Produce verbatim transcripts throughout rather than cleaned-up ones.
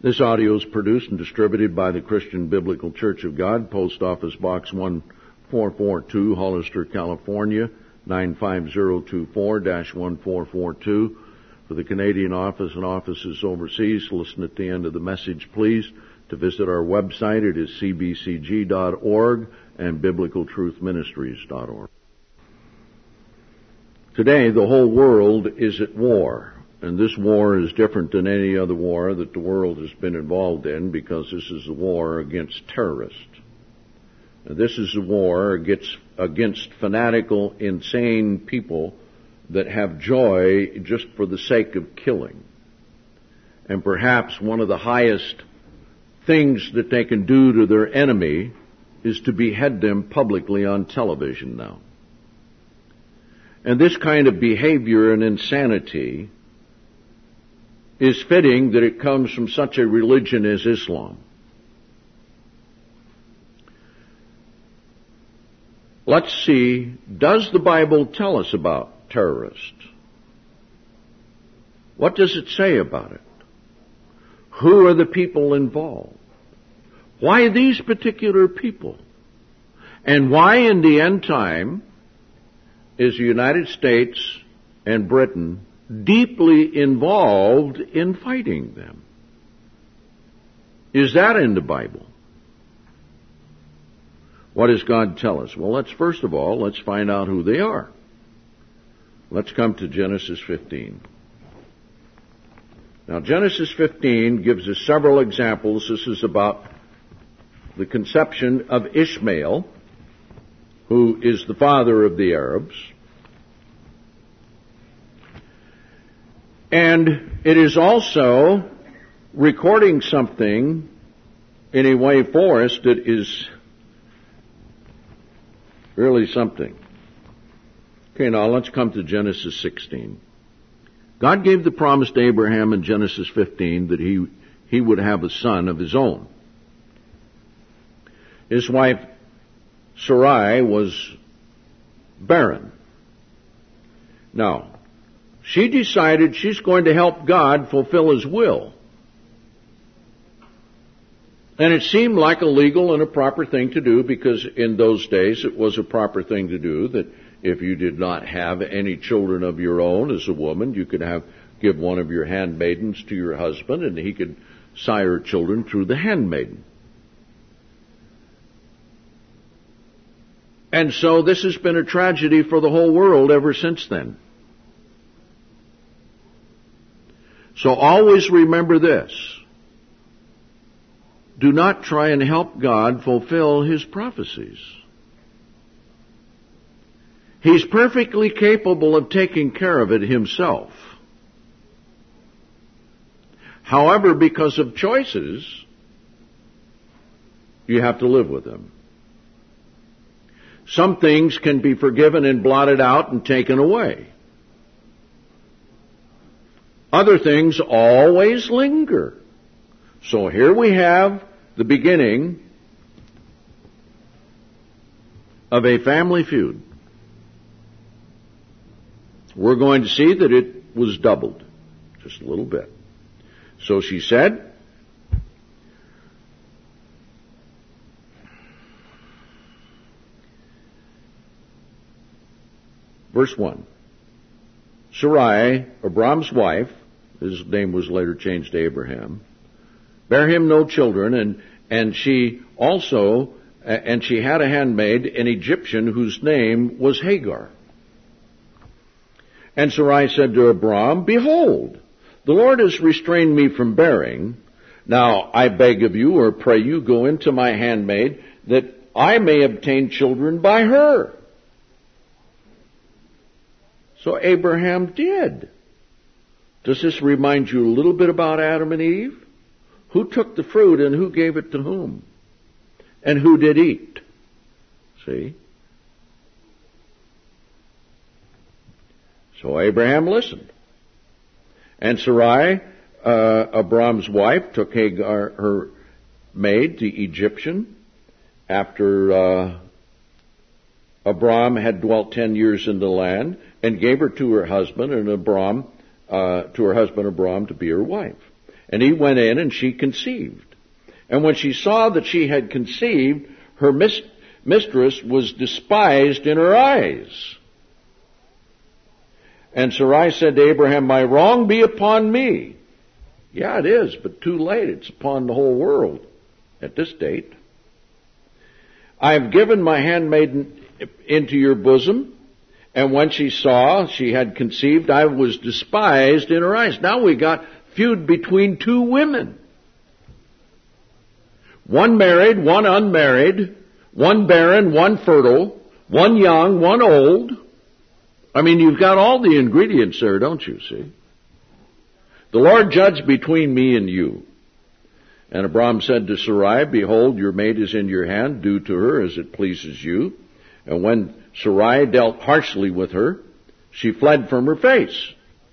This audio is produced and distributed by the Christian Biblical Church of God, Post Office Box one four four two, Hollister, California, nine five zero two four dash one four four two. For the Canadian office and offices overseas, listen at the end of the message, please. To visit our website, it is c b c g dot org and biblical truth ministries dot org. Today, the whole world is at war. And this war is different than any other war that the world has been involved in, because this is a war against terrorists. And this is a war against, against fanatical, insane people that have joy just for the sake of killing. And perhaps one of the highest things that they can do to their enemy is to behead them publicly on television now. And this kind of behavior and insanity is fitting that it comes from such a religion as Islam. Let's see, does the Bible tell us about terrorists? What does it say about it? Who are the people involved? Why these particular people? And why in the end time is the United States and Britain deeply involved in fighting them? Is that in the Bible? What does God tell us? Well, let's first of all, let's find out who they are. Let's come to Genesis fifteen. Now, Genesis fifteen gives us several examples. This is about the conception of Ishmael, who is the father of the Arabs. And it is also recording something in a way for us that is really something. Okay, now let's come to Genesis sixteen. God gave the promise to Abraham in Genesis fifteen that he, he would have a son of his own. His wife Sarai was barren. Now, she decided she's going to help God fulfill His will. And it seemed like a legal and a proper thing to do, because in those days it was a proper thing to do that if you did not have any children of your own as a woman, you could have give one of your handmaidens to your husband, and he could sire children through the handmaiden. And so this has been a tragedy for the whole world ever since then. So always remember this. Do not try and help God fulfill His prophecies. He's perfectly capable of taking care of it Himself. However, because of choices, you have to live with them. Some things can be forgiven and blotted out and taken away. Other things always linger. So here we have the beginning of a family feud. We're going to see that it was doubled, just a little bit. So she said, verse one, Sarai, Abram's wife, his name was later changed to Abraham, bare him no children, and, and she also, and she had a handmaid, an Egyptian, whose name was Hagar. And Sarai said to Abram, behold, the Lord has restrained me from bearing. Now I beg of you, or pray you, go into my handmaid, that I may obtain children by her. So Abraham did. Does this remind you a little bit about Adam and Eve? Who took the fruit and who gave it to whom? And who did eat? See? So Abraham listened. And Sarai, uh, Abram's wife, took Hagar, her maid, the Egyptian, after uh, Abram had dwelt ten years in the land, and gave her to her husband, and Abram, uh, to her husband Abram to be her wife. And he went in, and she conceived. And when she saw that she had conceived, her mis- mistress was despised in her eyes. And Sarai said to Abraham, my wrong be upon me. Yeah, it is, but too late. It's upon the whole world at this date. I have given my handmaiden into your bosom. And when she saw she had conceived, I was despised in her eyes. Now we got feud between two women. One married, one unmarried, one barren, one fertile, one young, one old. I mean, you've got all the ingredients there, don't you, see? The Lord judged between me and you. And Abram said to Sarai, behold, your maid is in your hand, do to her as it pleases you. And when Sarai dealt harshly with her, she fled from her face.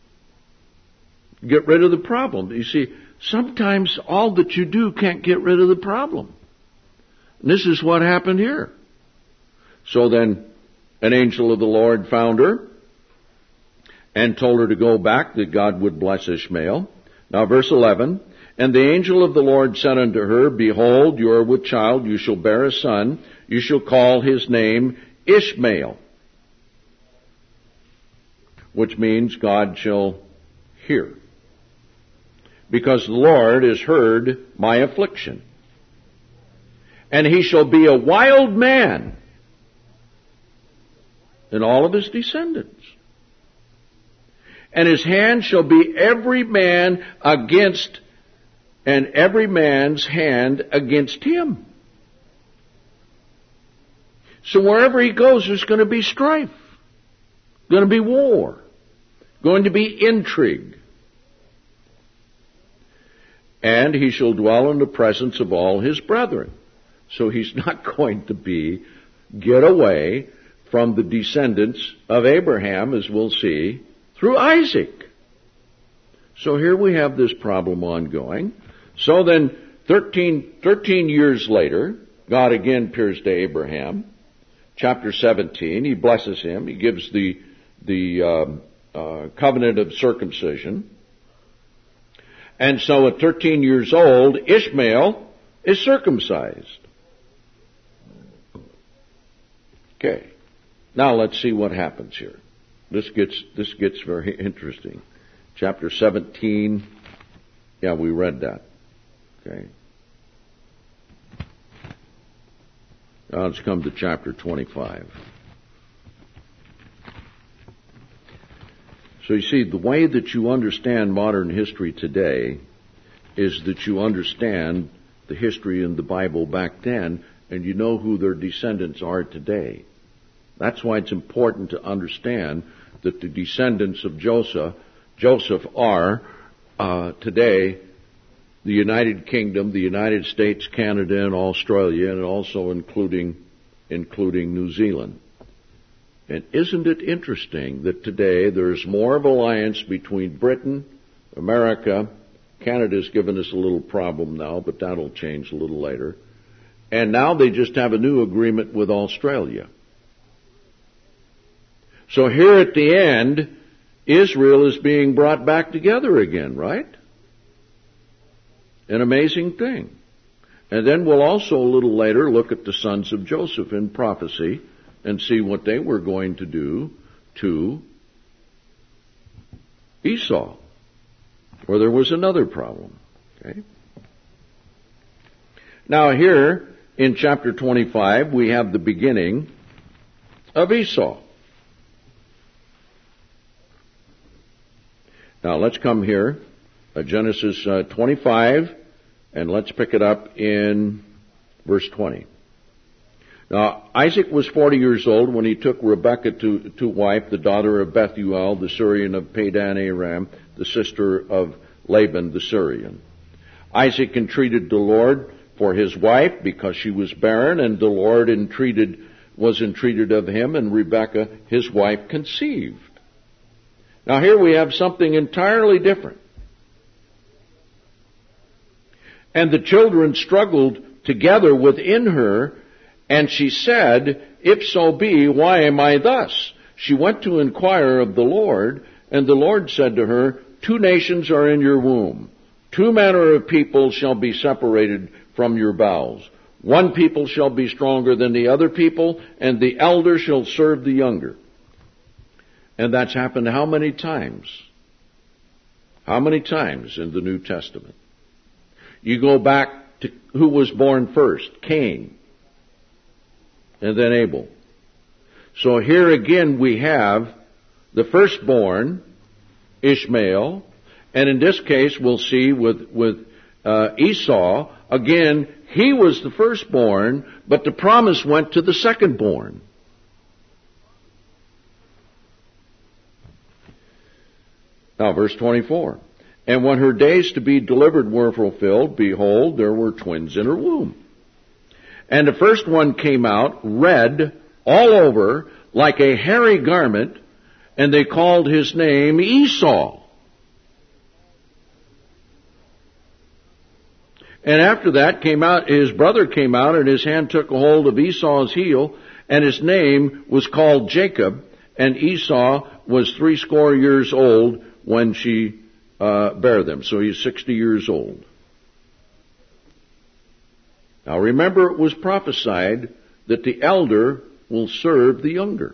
Get rid of the problem. You see, sometimes all that you do can't get rid of the problem. And this is what happened here. So then an angel of the Lord found her and told her to go back, that God would bless Ishmael. Now verse eleven, and the angel of the Lord said unto her, behold, you are with child, you shall bear a son, you shall call his name Ishmael, which means God shall hear, because the Lord has heard my affliction. And he shall be a wild man in all of his descendants. And his hand shall be every man against, and every man's hand against him. So wherever he goes, there's going to be strife, going to be war, going to be intrigue. And he shall dwell in the presence of all his brethren. So he's not going to be, get away from the descendants of Abraham, as we'll see, through Isaac. So here we have this problem ongoing. So then, thirteen, thirteen years later, God again appears to Abraham. Chapter seventeen, he blesses him. He gives the, the um, uh, covenant of circumcision. And so at thirteen years old, Ishmael is circumcised. Okay. Now let's see what happens here. This gets, this gets very interesting. Chapter seventeen. Yeah, we read that. Okay. Now let's come to chapter twenty-five. So you see, the way that you understand modern history today is that you understand the history in the Bible back then, and you know who their descendants are today. That's why it's important to understand that the descendants of Joseph, Joseph are uh, today the United Kingdom, the United States, Canada, and Australia, and also including including New Zealand. And isn't it interesting that today there's more of alliance between Britain, America, Canada's given us a little problem now, but that'll change a little later. And now they just have a new agreement with Australia. So here at the end, Israel is being brought back together again, right? An amazing thing. And then we'll also a little later look at the sons of Joseph in prophecy and see what they were going to do to Esau, where there was another problem. Okay. Now here in chapter twenty-five, we have the beginning of Esau. Now let's come here, uh, Genesis uh, twenty-five, and let's pick it up in verse twenty. Now, Isaac was forty years old when he took Rebekah to, to wife, the daughter of Bethuel, the Syrian of Padan Aram, the sister of Laban the Syrian. Isaac entreated the Lord for his wife because she was barren, and the Lord entreated, was entreated of him, and Rebekah, his wife, conceived. Now here we have something entirely different. And the children struggled together within her, and she said, if so be, why am I thus? She went to inquire of the Lord, and the Lord said to her, two nations are in your womb. Two manner of people shall be separated from your bowels. One people shall be stronger than the other people, and the elder shall serve the younger. And that's happened how many times? How many times in the New Testament? You go back to who was born first? Cain. And then Abel. So here again we have the firstborn, Ishmael, and in this case we'll see with, with uh, Esau, again, he was the firstborn, but the promise went to the secondborn. Now, verse twenty-four. And when her days to be delivered were fulfilled, behold, there were twins in her womb. And the first one came out red all over like a hairy garment, and they called his name Esau. And after that came out, his brother came out, and his hand took a hold of Esau's heel, and his name was called Jacob, and Esau was threescore years old when she uh, bare them. So he's sixty years old. Now remember, it was prophesied that the elder will serve the younger.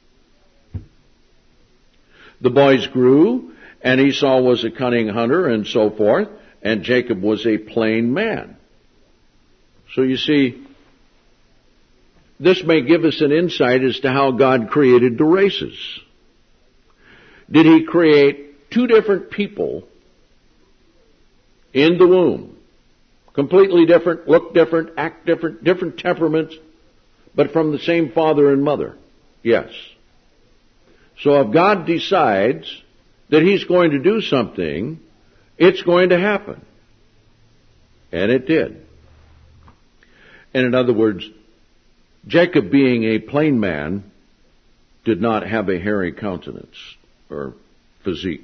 The boys grew, and Esau was a cunning hunter, and so forth, and Jacob was a plain man. So you see, this may give us an insight as to how God created the races. Did He create two different people in the womb? Completely different, look different, act different, different temperaments, but from the same father and mother? Yes. So if God decides that He's going to do something, it's going to happen. And it did. And in other words, Jacob, being a plain man, did not have a hairy countenance or physique.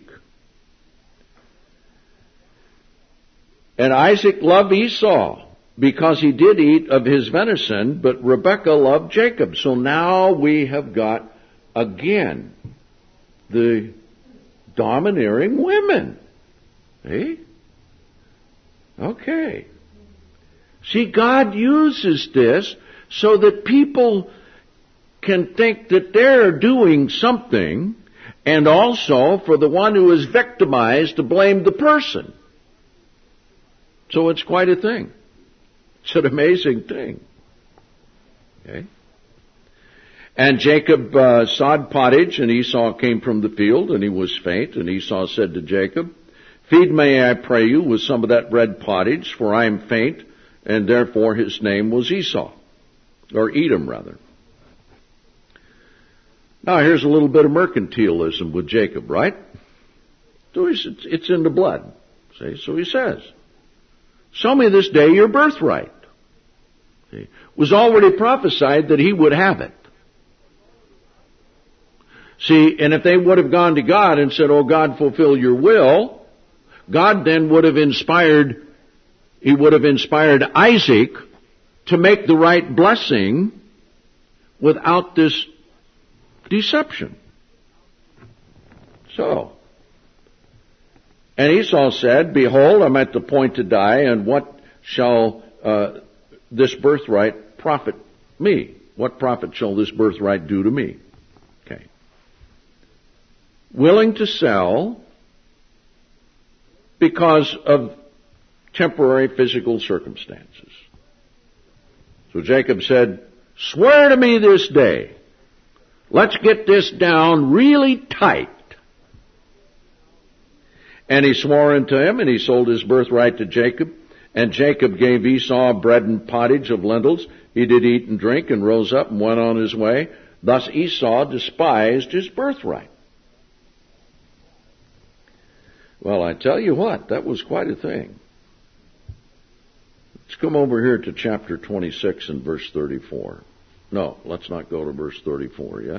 And Isaac loved Esau because he did eat of his venison, but Rebekah loved Jacob. So now we have got, again, the domineering women. Eh? Okay. See, God uses this so that people can think that they're doing something, and also for the one who is victimized to blame the person. So it's quite a thing. It's an amazing thing. Okay. And Jacob uh, sawed pottage, and Esau came from the field, and he was faint. And Esau said to Jacob, Feed me, I pray you, with some of that red pottage, for I am faint. And therefore his name was Esau, or Edom rather. Now here's a little bit of mercantilism with Jacob, right? So it's, it's in the blood. See? So he says, Sell me this day your birthright. See? It was already prophesied that he would have it. See, and if they would have gone to God and said, Oh God, fulfill your will, God then would have inspired, He would have inspired Isaac to make the right blessing without this deception. So, and Esau said, Behold, I'm at the point to die, and what shall uh, this birthright profit me? What profit shall this birthright do to me? Okay. Willing to sell because of temporary physical circumstances. So Jacob said, Swear to me this day. Let's get this down really tight. And he swore unto him, and he sold his birthright to Jacob. And Jacob gave Esau bread and pottage of lentils. He did eat and drink, and rose up and went on his way. Thus Esau despised his birthright. Well, I tell you what, that was quite a thing. Let's come over here to chapter twenty-six and verse thirty-four. No, let's not go to verse thirty-four yet.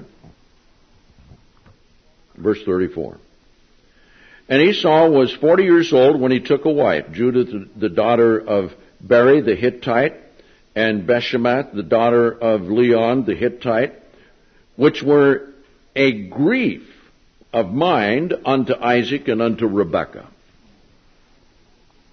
Verse thirty-four. And Esau was forty years old when he took a wife, Judith, the daughter of Beri the Hittite, and Beshemath, the daughter of Leon the Hittite, which were a grief of mind unto Isaac and unto Rebekah.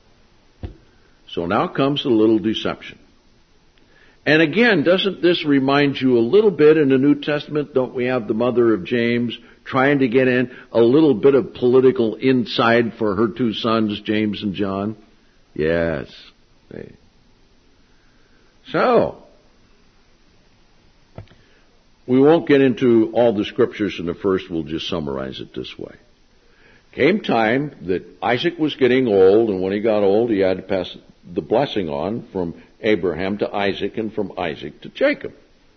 So now comes the little deception. And again, doesn't this remind you a little bit in the New Testament? Don't we have the mother of James trying to get in a little bit of political inside for her two sons, James and John? Yes. So, we won't get into all the scriptures in the first. We'll just summarize it this way. Came time that Isaac was getting old, and when he got old, he had to pass the blessing on from Abraham to Isaac and from Isaac to Jacob.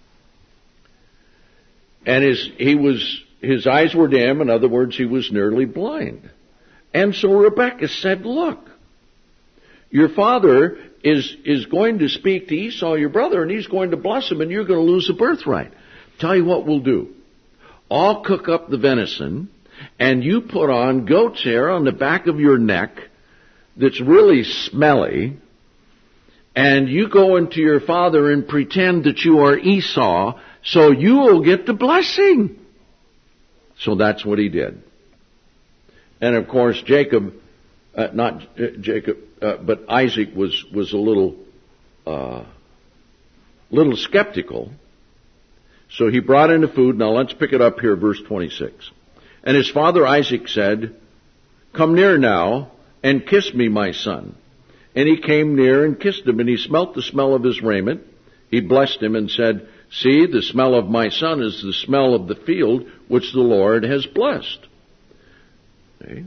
And his, he was, his eyes were dim. In other words, he was nearly blind. And so Rebekah said, look, your father is, is going to speak to Esau, your brother, and he's going to bless him, and you're going to lose the birthright. Tell you what we'll do. I'll cook up the venison, and you put on goat's hair on the back of your neck that's really smelly, and you go into your father and pretend that you are Esau, so you will get the blessing. So that's what he did. And of course, Jacob, uh, not uh, Jacob, uh, but Isaac was, was a little, uh, little skeptical. So he brought in the food. Now let's pick it up here, verse twenty-six. And his father Isaac said, come near now and kiss me, my son. And he came near and kissed him, and he smelt the smell of his raiment. He blessed him and said, see, the smell of my son is the smell of the field which the Lord has blessed. Okay.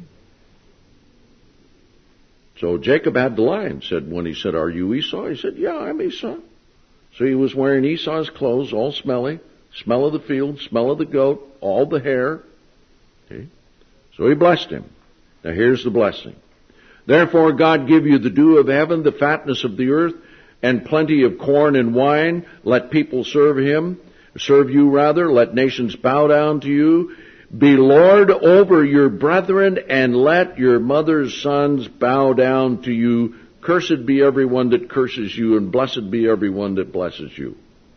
So Jacob had to lie and said, when he said, are you Esau? He said, yeah, I'm Esau. So he was wearing Esau's clothes, all smelly, smell of the field, smell of the goat, all the hair. Okay. So he blessed him. Now here's the blessing. Therefore God give you the dew of heaven, the fatness of the earth, and plenty of corn and wine. Let people serve him, serve you rather. Let nations bow down to you. Be Lord over your brethren, and let your mother's sons bow down to you. Cursed be everyone that curses you, and blessed be everyone that blesses you.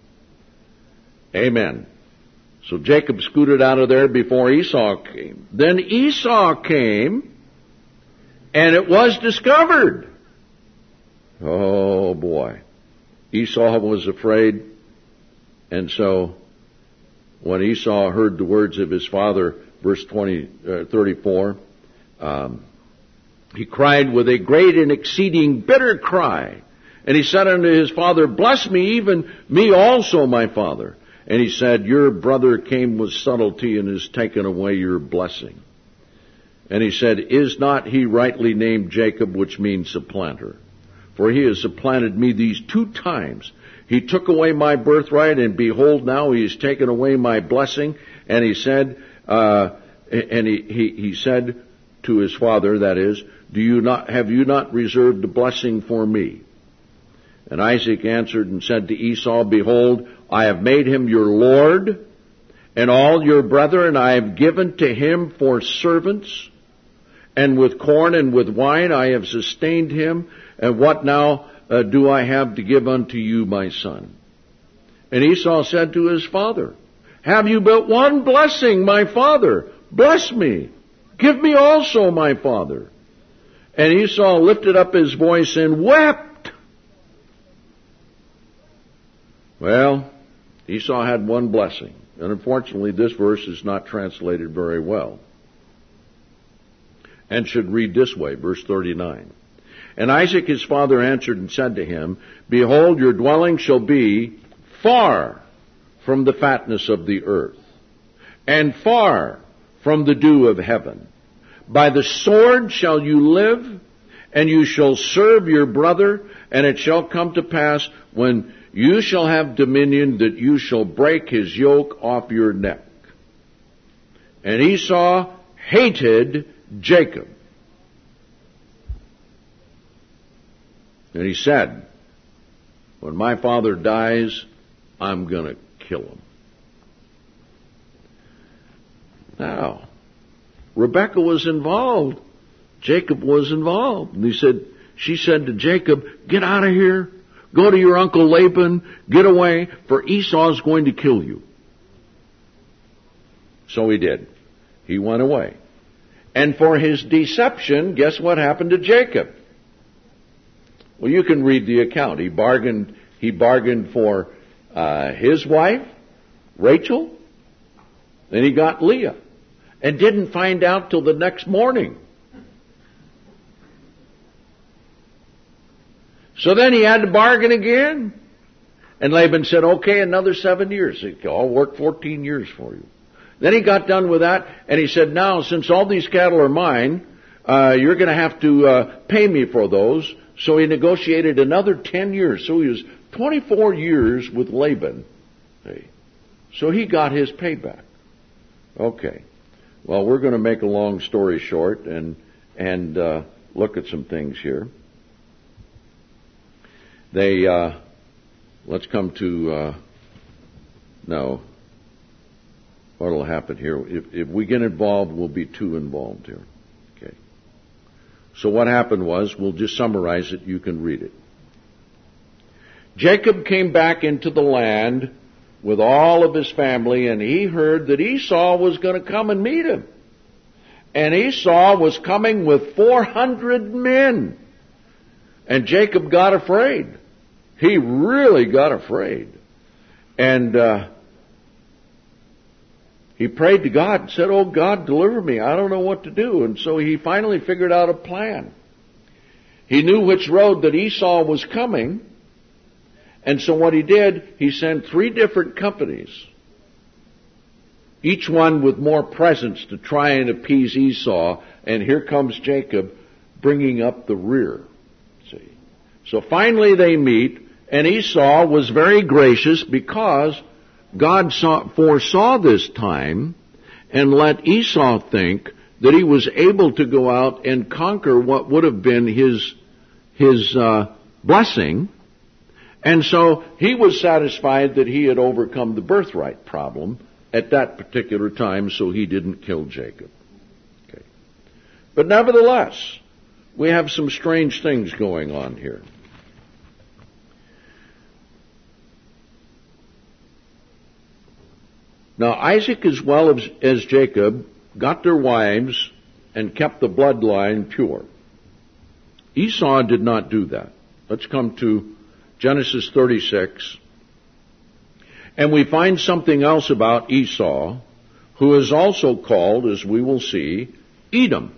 Amen. So Jacob scooted out of there before Esau came. Then Esau came, and it was discovered. Oh boy. Esau was afraid, and so when Esau heard the words of his father, verse twenty, uh, thirty-four, um, he cried with a great and exceeding bitter cry. And he said unto his father, bless me, even me also, my father. And he said, your brother came with subtlety and has taken away your blessing. And he said, is not he rightly named Jacob, which means supplanter? For he has supplanted me these two times. He took away my birthright, and behold, now he has taken away my blessing. And he said, uh, and he, he, he said to his father, that is, do you not, have you not reserved the blessing for me? And Isaac answered and said to Esau, behold, I have made him your lord, and all your brethren I have given to him for servants, and with corn and with wine I have sustained him, and what now uh, do I have to give unto you, my son? And Esau said to his father, have you but one blessing, my father? Bless me. Give me also, my father. And Esau lifted up his voice and wept. Well, Esau had one blessing. And unfortunately, this verse is not translated very well. And should read this way, verse thirty-nine. And Isaac his father answered and said to him, behold, your dwelling shall be far from the fatness of the earth, and far from the dew of heaven. By the sword shall you live, and you shall serve your brother, and it shall come to pass when you shall have dominion that you shall break his yoke off your neck. And Esau hated Jacob. And he said, when my father dies, I'm going to kill him. Now, Rebekah was involved. Jacob was involved. And he said, she said to Jacob, get out of here. Go to your uncle Laban. Get away, for Esau's going to kill you. So he did. He went away. And for his deception, guess what happened to Jacob? Well, you can read the account. He bargained, he bargained for uh, his wife, Rachel, then he got Leah, and didn't find out till the next morning. So then he had to bargain again. And Laban said, okay, another seven years. I'll work fourteen years for you. Then he got done with that, and he said, now, since all these cattle are mine, uh, you're going to have to uh, pay me for those. So he negotiated another ten years. So he was twenty-four years with Laban. So he got his payback. Okay. Well, we're going to make a long story short and, and uh, look at some things here. They, uh, let's come to, uh, no, what will happen here? If, if we get involved, we'll be too involved here. Okay. So what happened was, we'll just summarize it, you can read it. Jacob came back into the land with all of his family, and he heard that Esau was going to come and meet him. And Esau was coming with four hundred men. And Jacob got afraid. He really got afraid. And uh, he prayed to God and said, oh, God, deliver me. I don't know what to do. And so he finally figured out a plan. He knew which road that Esau was coming. And so what he did, he sent three different companies, each one with more presents to try and appease Esau. And here comes Jacob bringing up the rear. See? So finally they meet. And Esau was very gracious because God saw, foresaw this time and let Esau think that he was able to go out and conquer what would have been his, his uh, blessing. And so he was satisfied that he had overcome the birthright problem at that particular time, so he didn't kill Jacob. Okay. But nevertheless, we have some strange things going on here. Now, Isaac as well as, as Jacob got their wives and kept the bloodline pure. Esau did not do that. Let's come to Genesis thirty-six. And we find something else about Esau, who is also called, as we will see, Edom.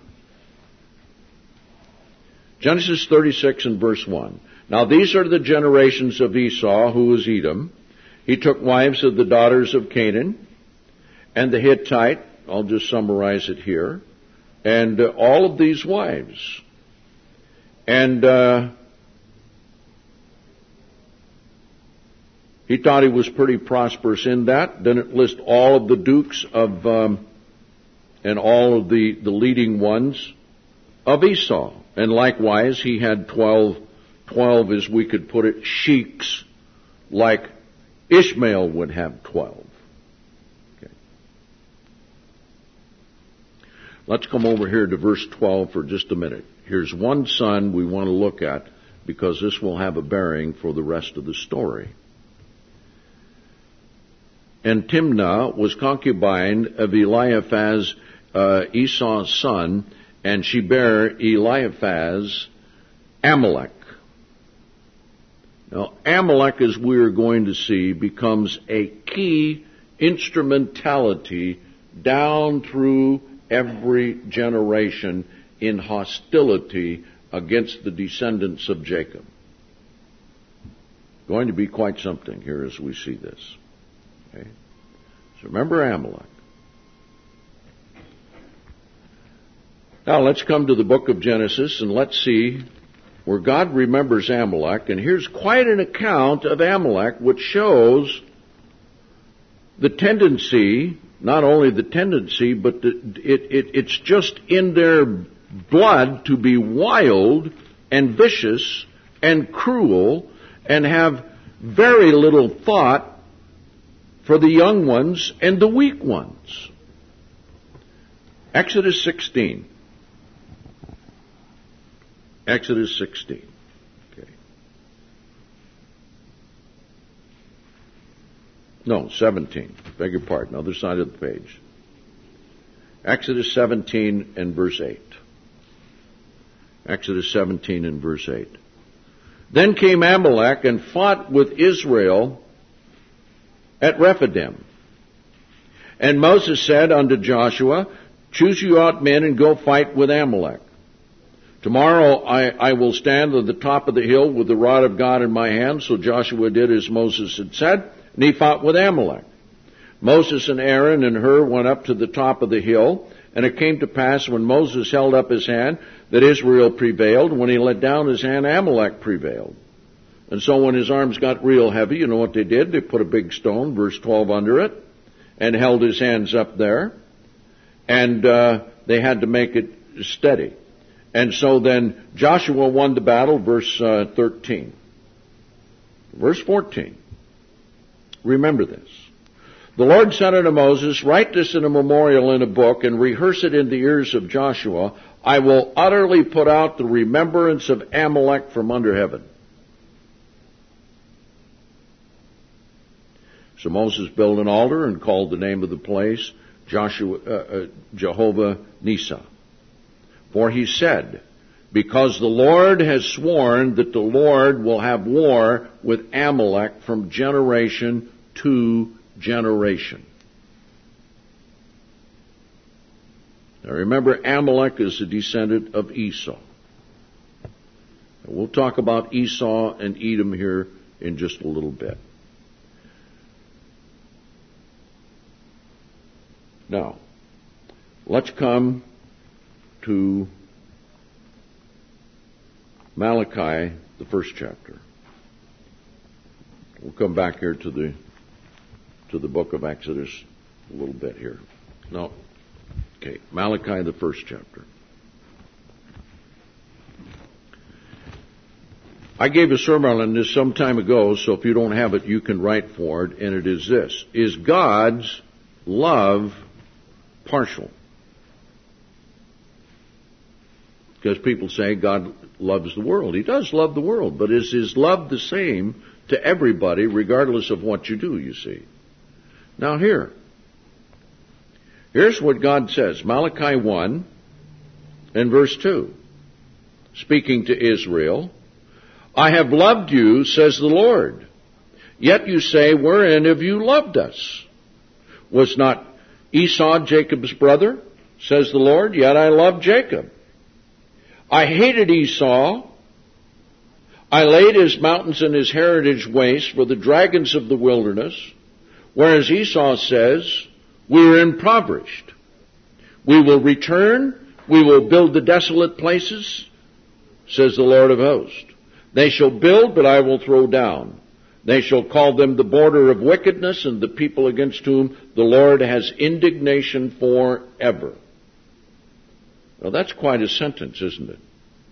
Genesis thirty-six and verse one. Now these are the generations of Esau, who was Edom. He took wives of the daughters of Canaan, and the Hittite, I'll just summarize it here, and uh, all of these wives. And uh, he thought he was pretty prosperous in that. Then it lists all of the dukes of, um, and all of the, the leading ones of Esau. And likewise, he had twelve, twelve, as we could put it, sheiks, like Ishmael would have twelve. Let's come over here to verse twelve for just a minute. Here's one son we want to look at because this will have a bearing for the rest of the story. And Timnah was concubine of Eliphaz, uh, Esau's son, and she bare Eliphaz Amalek. Now, Amalek, as we're going to see, becomes a key instrumentality down through every generation in hostility against the descendants of Jacob. Going to be quite something here as we see this. Okay? So remember Amalek. Now let's come to the book of Genesis and let's see where God remembers Amalek. And here's quite an account of Amalek which shows the tendency, not only the tendency, but the, it, it, it's just in their blood to be wild and vicious and cruel and have very little thought for the young ones and the weak ones. Exodus sixteen. Exodus sixteen. Okay. No, seventeen. Beg your pardon. Other side of the page. Exodus seventeen and verse eight. Exodus seventeen and verse eight. Then came Amalek and fought with Israel at Rephidim. And Moses said unto Joshua, choose you out men and go fight with Amalek. Tomorrow I, I will stand at the top of the hill with the rod of God in my hand. So Joshua did as Moses had said, and he fought with Amalek. Moses and Aaron and Hur went up to the top of the hill, and it came to pass when Moses held up his hand that Israel prevailed. When he let down his hand, Amalek prevailed. And so when his arms got real heavy, you know what they did? They put a big stone, verse twelve, under it, and held his hands up there. And uh, they had to make it steady. And so then Joshua won the battle, verse uh, thirteen. Verse fourteen. Remember this. The Lord said unto Moses, write this in a memorial in a book, and rehearse it in the ears of Joshua. I will utterly put out the remembrance of Amalek from under heaven. So Moses built an altar and called the name of the place Joshua, uh, uh, Jehovah Nissi. For he said, because the Lord has sworn that the Lord will have war with Amalek from generation to generation. Now remember, Amalek is a descendant of Esau. And we'll talk about Esau and Edom here in just a little bit. Now, let's come to Malachi, the first chapter. We'll come back here to the to the book of Exodus a little bit here. No. Okay, Malachi, the first chapter. I gave a sermon on this some time ago, so if you don't have it, you can write for it, and it is this. Is God's love partial? Because people say God loves the world. He does love the world, but is his love the same to everybody, regardless of what you do, you see? Now here, here's what God says, Malachi one and verse two, speaking to Israel, I have loved you, says the Lord. Yet you say, wherein have you loved us? Was not Esau Jacob's brother, says the Lord? Yet I loved Jacob. I hated Esau. I laid his mountains and his heritage waste for the dragons of the wilderness, whereas Esau says, we are impoverished. We will return. We will build the desolate places, says the Lord of hosts. They shall build, but I will throw down. They shall call them the border of wickedness, and the people against whom the Lord has indignation forever. Now that's quite a sentence, isn't it?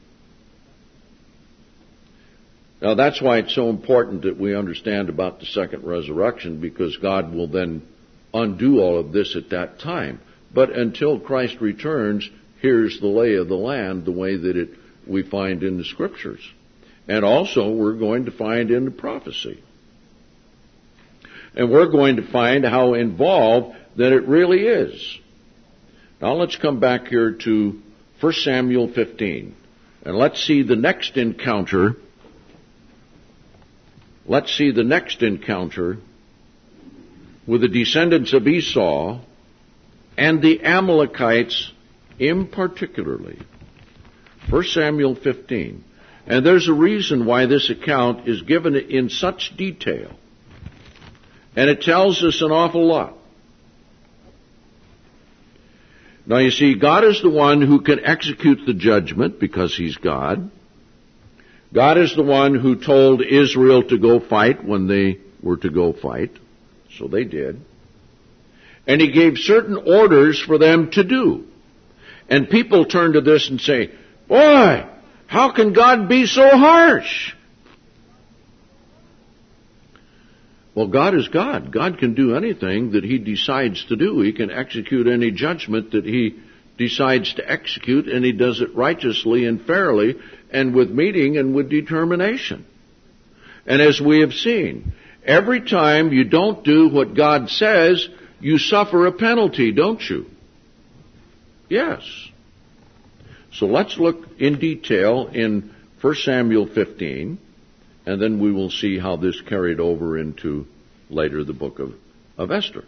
Now that's why it's so important that we understand about the second resurrection, because God will then undo all of this at that time. But until Christ returns, here's the lay of the land, the way that it we find in the Scriptures. And also we're going to find in the prophecy. And we're going to find how involved that it really is. Now let's come back here to First Samuel fifteen. And let's see the next encounter. Let's see the next encounter with the descendants of Esau and the Amalekites in particularly. First Samuel fifteen. And there's a reason why this account is given in such detail. And it tells us an awful lot. Now you see, God is the one who can execute the judgment because He's God. God is the one who told Israel to go fight when they were to go fight. So they did. And He gave certain orders for them to do. And people turn to this and say, boy, how can God be so harsh? Well, God is God. God can do anything that He decides to do. He can execute any judgment that He decides to execute, and He does it righteously and fairly and with meaning and with determination. And as we have seen, every time you don't do what God says, you suffer a penalty, don't you? Yes. So let's look in detail in First Samuel fifteen. And then we will see how this carried over into later the book of, of Esther.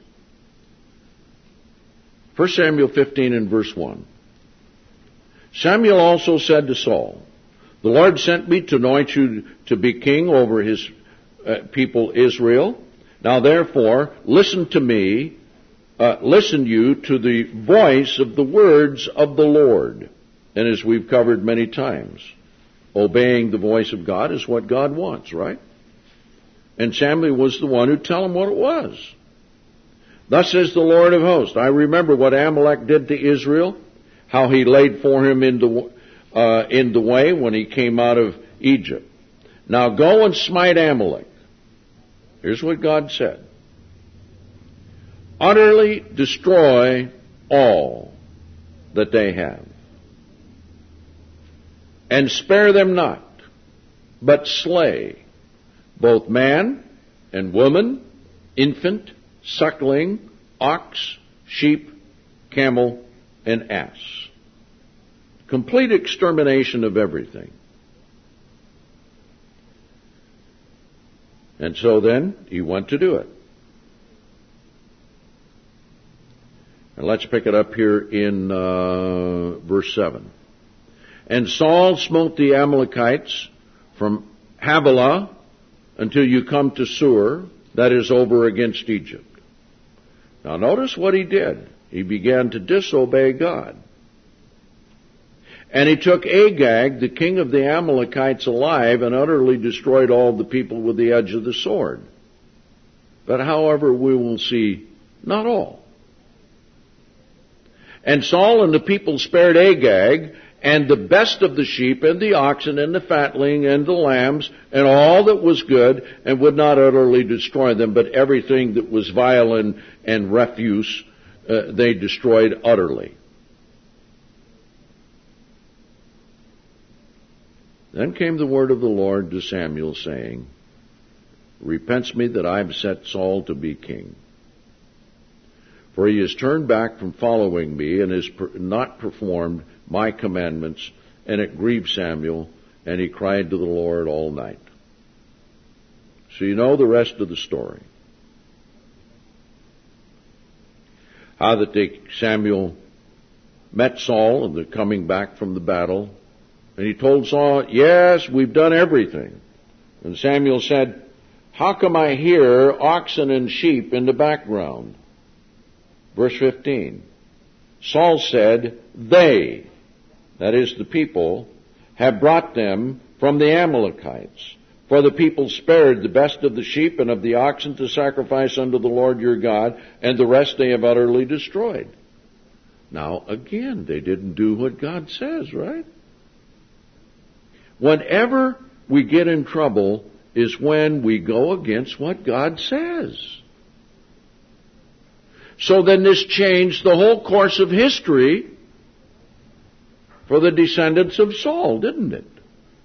First Samuel fifteen and verse one. Samuel also said to Saul, "The Lord sent me to anoint you to be king over his uh, people Israel. Now therefore, listen to me, uh, listen you to the voice of the words of the Lord." And as we've covered many times, obeying the voice of God is what God wants, right? And Samuel was the one who told him what it was. "Thus says the Lord of hosts, I remember what Amalek did to Israel, how he laid for him in the, uh, in the way when he came out of Egypt. Now go and smite Amalek." Here's what God said. "Utterly destroy all that they have, and spare them not, but slay both man and woman, infant, suckling, ox, sheep, camel, and ass." Complete extermination of everything. And so then, he went to do it. And let's pick it up here in uh, verse seven. "And Saul smote the Amalekites from Havilah until you come to Sur, that is over against Egypt." Now notice what he did. He began to disobey God. "And he took Agag, the king of the Amalekites, alive, and utterly destroyed all the people with the edge of the sword. But however, we will see, not all. And Saul and the people spared Agag, and the best of the sheep, and the oxen, and the fatling, and the lambs, and all that was good, and would not utterly destroy them, but everything that was vile and, and refuse, uh, they destroyed utterly." Then came the word of the Lord to Samuel, saying, "Repents me that I have set Saul to be king. For he has turned back from following me, and has not performed my commandments." And it grieved Samuel, and he cried to the Lord all night. So you know the rest of the story. How that they, Samuel met Saul, and they're coming back from the battle. And he told Saul, "Yes, we've done everything." And Samuel said, "How come I hear oxen and sheep in the background?" Verse fifteen. Saul said, "They," that is the people, "have brought them from the Amalekites. For the people spared the best of the sheep and of the oxen to sacrifice unto the Lord your God, and the rest they have utterly destroyed." Now, again, they didn't do what God says, right? Whenever we get in trouble is when we go against what God says. So then this changed the whole course of history for the descendants of Saul, didn't it?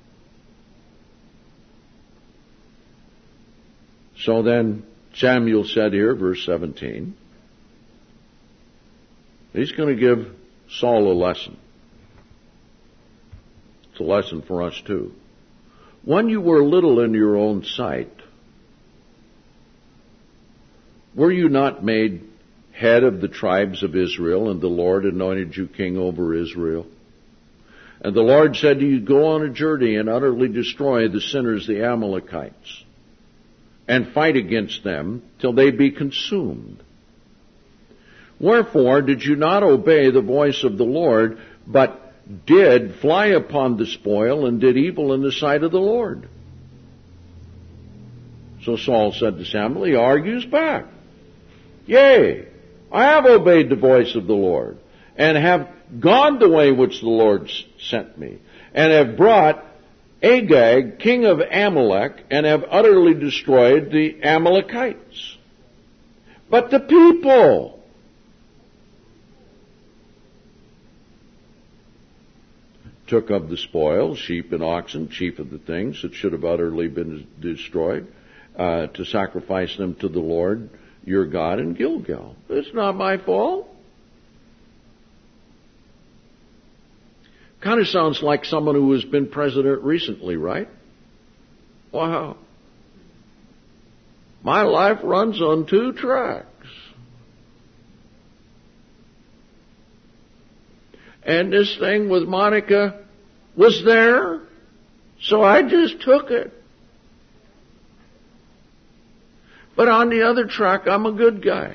So then Samuel said here, verse seventeen, he's going to give Saul a lesson. It's a lesson for us too. "When you were little in your own sight, were you not made head of the tribes of Israel, and the Lord anointed you king over Israel? And the Lord said to you, Go on a journey and utterly destroy the sinners, the Amalekites, and fight against them till they be consumed. Wherefore did you not obey the voice of the Lord, but did fly upon the spoil, and did evil in the sight of the Lord?" So Saul said to Samuel, he argues back, "Yea, I have obeyed the voice of the Lord, and have gone the way which the Lord sent me, and have brought Agag, king of Amalek, and have utterly destroyed the Amalekites. But the people took of the spoil, sheep and oxen, chief of the things that should have utterly been destroyed, uh, to sacrifice them to the Lord your God in Gilgal. It's not my fault." Kind of sounds like someone who has been president recently, right? Wow. My life runs on two tracks. And this thing with Monica was there, so I just took it. But on the other track, I'm a good guy.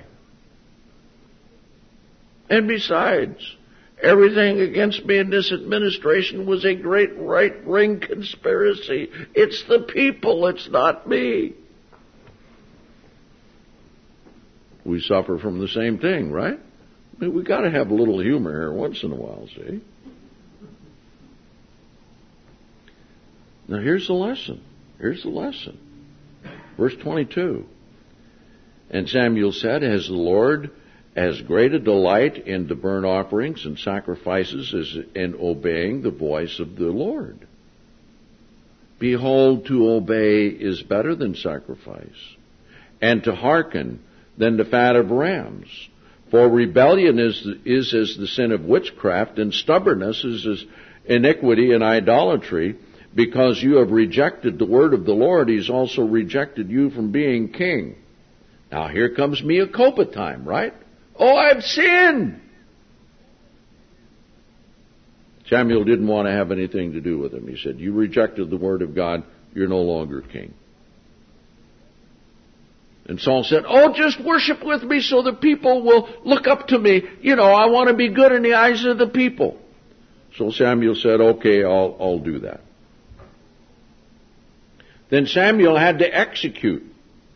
And besides, everything against me in this administration was a great right-wing conspiracy. It's the people, it's not me. We suffer from the same thing, right? I mean, we got to have a little humor here once in a while, see? Now here's the lesson. Here's the lesson. Verse twenty-two. And Samuel said, has the Lord as great a delight in the burnt offerings and sacrifices as in obeying the voice of the Lord? Behold, to obey is better than sacrifice, and to hearken than the fat of rams. For rebellion is, is as the sin of witchcraft, and stubbornness is as iniquity and idolatry. Because you have rejected the word of the Lord, he's also rejected you from being king. Now here comes mea culpa time, right? Oh, I've sinned! Samuel didn't want to have anything to do with him. He said, you rejected the word of God, you're no longer king. And Saul said, oh, just worship with me so the people will look up to me. You know, I want to be good in the eyes of the people. So Samuel said, okay, I'll, I'll do that. Then Samuel had to execute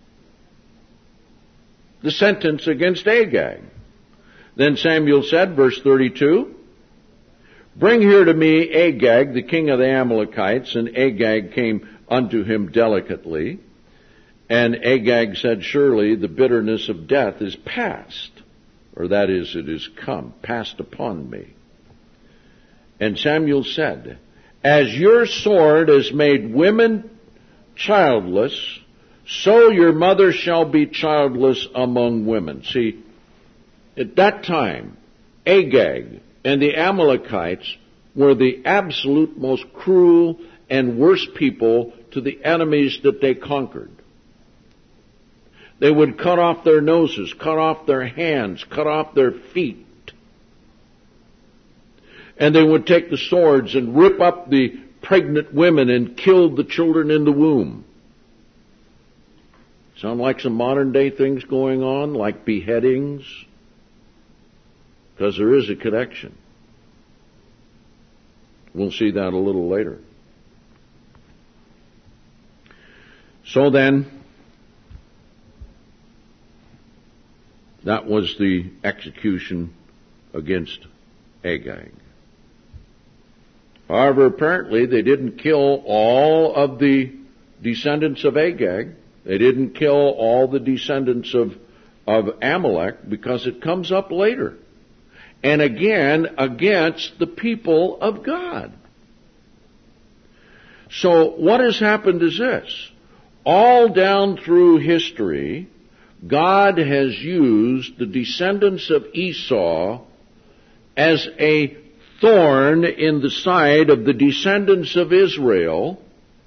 the sentence against Agag. Then Samuel said, verse thirty-two, bring here to me Agag, the king of the Amalekites. And Agag came unto him delicately. And Agag said, surely the bitterness of death is past, or that is, it is come, passed upon me. And Samuel said, as your sword has made women childless, so your mother shall be childless among women. See, at that time, Agag and the Amalekites were the absolute most cruel and worst people to the enemies that they conquered. They would cut off their noses, cut off their hands, cut off their feet. And they would take the swords and rip up the pregnant women and kill the children in the womb. Sound like some modern day things going on, like beheadings? Because there is a connection. We'll see that a little later. So then, that was the execution against Agag. However, apparently they didn't kill all of the descendants of Agag. They didn't kill all the descendants of, of Amalek, because it comes up later. And again, against the people of God. So what has happened is this. All down through history, God has used the descendants of Esau as a thorn in the side of the descendants of Israel,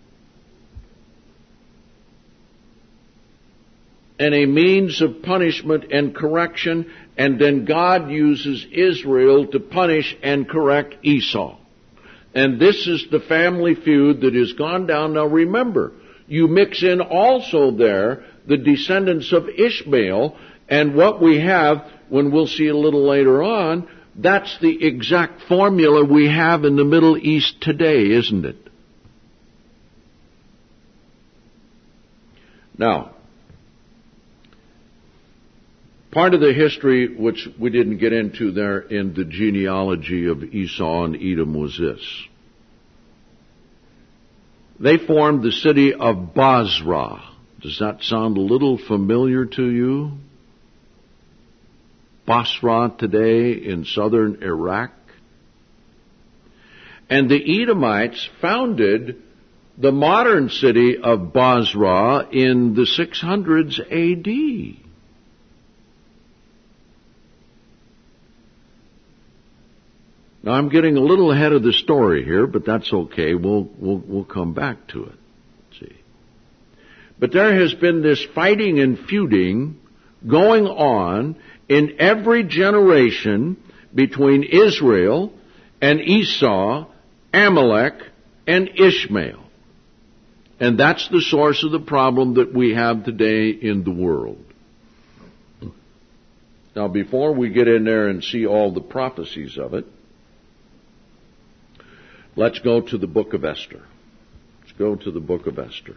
and a means of punishment and correction, and then God uses Israel to punish and correct Esau. And this is the family feud that has gone down. Now remember, you mix in also there the descendants of Ishmael, and what we have, when we'll see a little later on, that's the exact formula we have in the Middle East today, isn't it? Now, part of the history which we didn't get into there in the genealogy of Esau and Edom was this. They formed the city of Basra. Does that sound a little familiar to you? Basra today in southern Iraq. And the Edomites founded the modern city of Basra in the six hundreds A D. Now I'm getting a little ahead of the story here, but that's okay. We'll we'll we'll come back to it. See. But there has been this fighting and feuding going on in every generation between Israel and Esau, Amalek, and Ishmael. And that's the source of the problem that we have today in the world. Now, before we get in there and see all the prophecies of it, let's go to the book of Esther. Let's go to the book of Esther.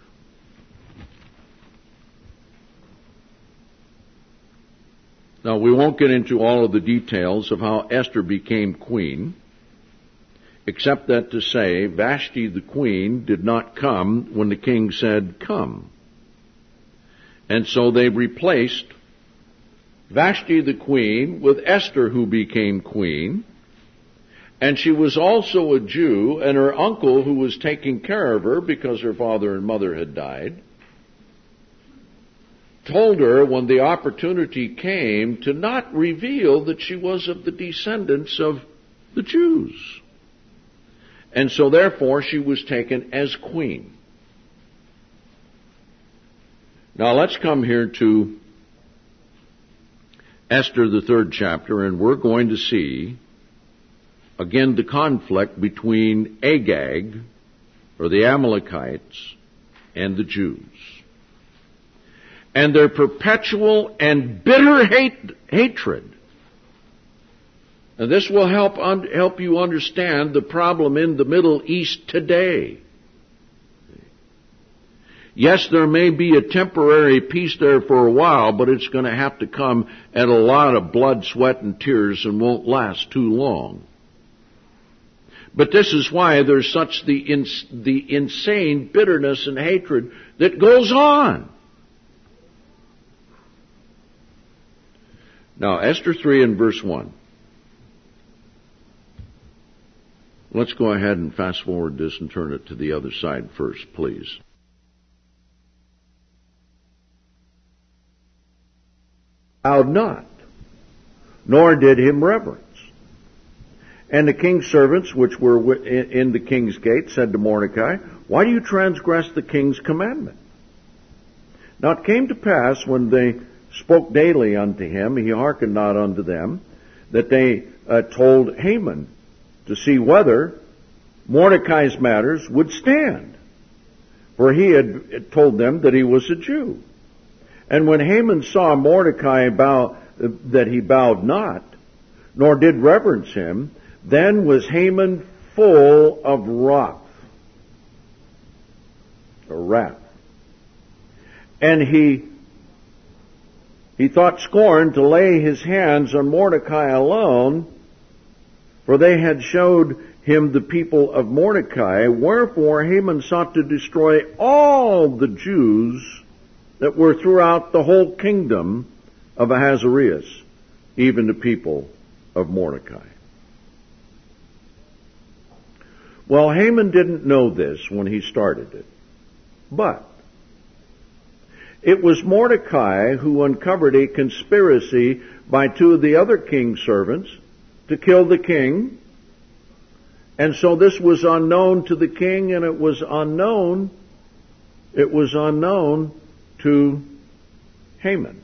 Now, we won't get into all of the details of how Esther became queen, except that to say Vashti the queen did not come when the king said, come. And so they replaced Vashti the queen with Esther, who became queen. And she was also a Jew, and her uncle, who was taking care of her because her father and mother had died, told her when the opportunity came to not reveal that she was of the descendants of the Jews. And so therefore she was taken as queen. Now let's come here to Esther, the third chapter, and we're going to see again the conflict between Agag, or the Amalekites, and the Jews. And their perpetual and bitter hate, hatred. And this will help un, help you understand the problem in the Middle East today. Yes, there may be a temporary peace there for a while, but it's going to have to come at a lot of blood, sweat, and tears and won't last too long. But this is why there's such the, ins, the insane bitterness and hatred that goes on. Now, Esther three and verse one. Let's go ahead and fast forward this and turn it to the other side first, please. Bowed not, nor did him reverence. And the king's servants, which were in the king's gate, said to Mordecai, why do you transgress the king's commandment? Now it came to pass, when they spoke daily unto him, he hearkened not unto them, that they uh, told Haman to see whether Mordecai's matters would stand. For he had told them that he was a Jew. And when Haman saw Mordecai bow, uh, that he bowed not, nor did reverence him, then was Haman full of wrath, or wrath. And he He thought scorn to lay his hands on Mordecai alone, for they had showed him the people of Mordecai. Wherefore Haman sought to destroy all the Jews that were throughout the whole kingdom of Ahasuerus, even the people of Mordecai. Well, Haman didn't know this when he started it, but it was Mordecai who uncovered a conspiracy by two of the other king's servants to kill the king. And so this was unknown to the king, and it was unknown, it was unknown to Haman.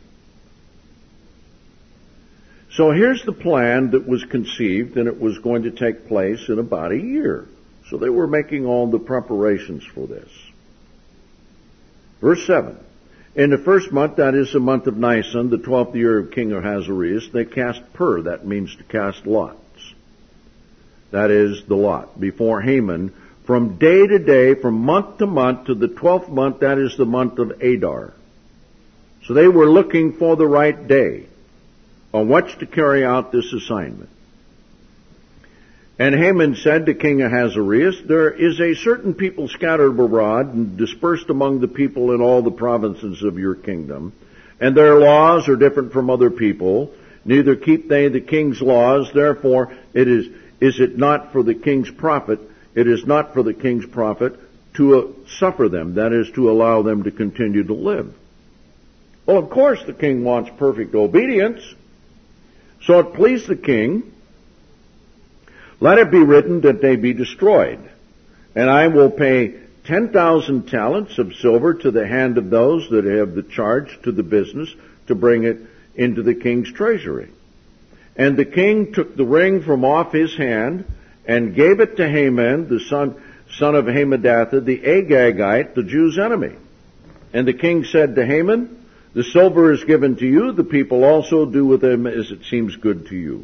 So here's the plan that was conceived, and it was going to take place in about a year. So they were making all the preparations for this. Verse seven. In the first month, that is the month of Nisan, the twelfth year of King Ahasuerus, they cast pur, that means to cast lots. That is the lot, before Haman, from day to day, from month to month, to the twelfth month, that is the month of Adar. So they were looking for the right day on which to carry out this assignment. And Haman said to King Ahasuerus, there is a certain people scattered abroad and dispersed among the people in all the provinces of your kingdom, and their laws are different from other people, neither keep they the king's laws, therefore it is, is it not for the king's profit, it is not for the king's profit to uh, suffer them, that is, to allow them to continue to live. Well, of course the king wants perfect obedience, so it pleased the king, let it be written that they be destroyed, and I will pay ten thousand talents of silver to the hand of those that have the charge to the business to bring it into the king's treasury. And the king took the ring from off his hand and gave it to Haman, the son, son of Hammedatha, the Agagite, the Jews' enemy. And the king said to Haman, the silver is given to you, the people also do with them as it seems good to you.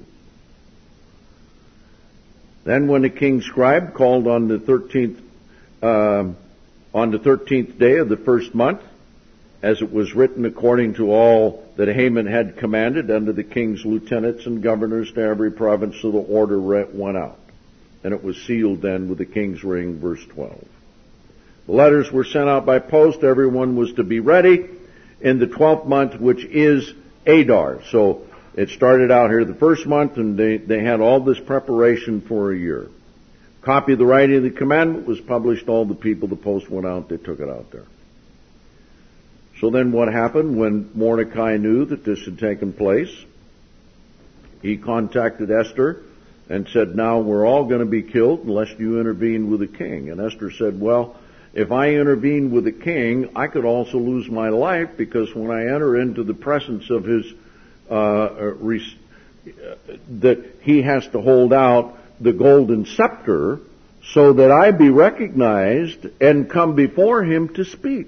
Then when the king's scribe called on the thirteenth, uh, on the thirteenth day of the first month, as it was written according to all that Haman had commanded under the king's lieutenants and governors to every province, so the order went out. And it was sealed then with the king's ring, verse twelve. The letters were sent out by post. Everyone was to be ready in the twelfth month, which is Adar. So it started out here the first month, and they, they had all this preparation for a year. Copy of the writing of the commandment was published. All the people, the post went out, they took it out there. So then what happened when Mordecai knew that this had taken place? He contacted Esther and said, now we're all going to be killed unless you intervene with the king. And Esther said, well, if I intervene with the king, I could also lose my life, because when I enter into the presence of his, uh, res- that he has to hold out the golden scepter so that I be recognized and come before him to speak.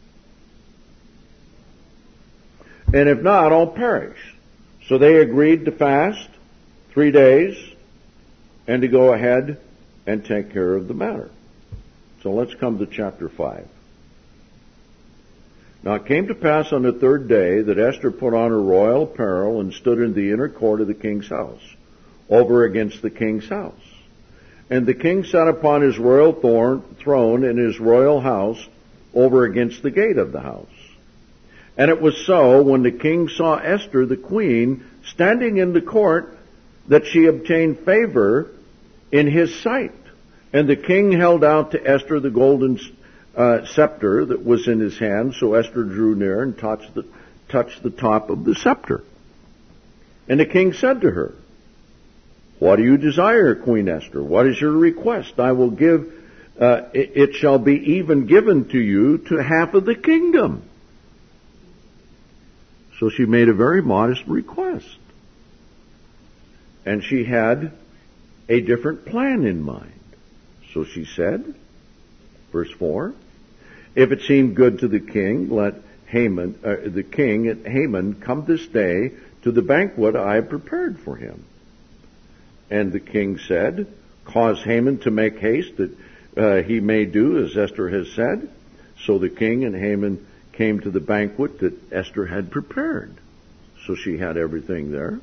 And if not, I'll perish. So they agreed to fast three days and to go ahead and take care of the matter. So let's come to chapter five. Now it came to pass on the third day that Esther put on her royal apparel and stood in the inner court of the king's house, over against the king's house. And the king sat upon his royal throne in his royal house, over against the gate of the house. And it was so, when the king saw Esther the queen standing in the court, that she obtained favor in his sight. And the king held out to Esther the golden uh, scepter that was in his hand. So Esther drew near and touched the, touched the top of the scepter. And the king said to her, what do you desire, Queen Esther? What is your request? I will give, uh, it, it shall be even given to you to half of the kingdom. So she made a very modest request. And she had a different plan in mind. So she said, verse four, if it seem good to the king, let Haman, uh, the king and Haman come this day to the banquet I have prepared for him. And the king said, cause Haman to make haste that uh, he may do as Esther has said. So the king and Haman came to the banquet that Esther had prepared. So she had everything there.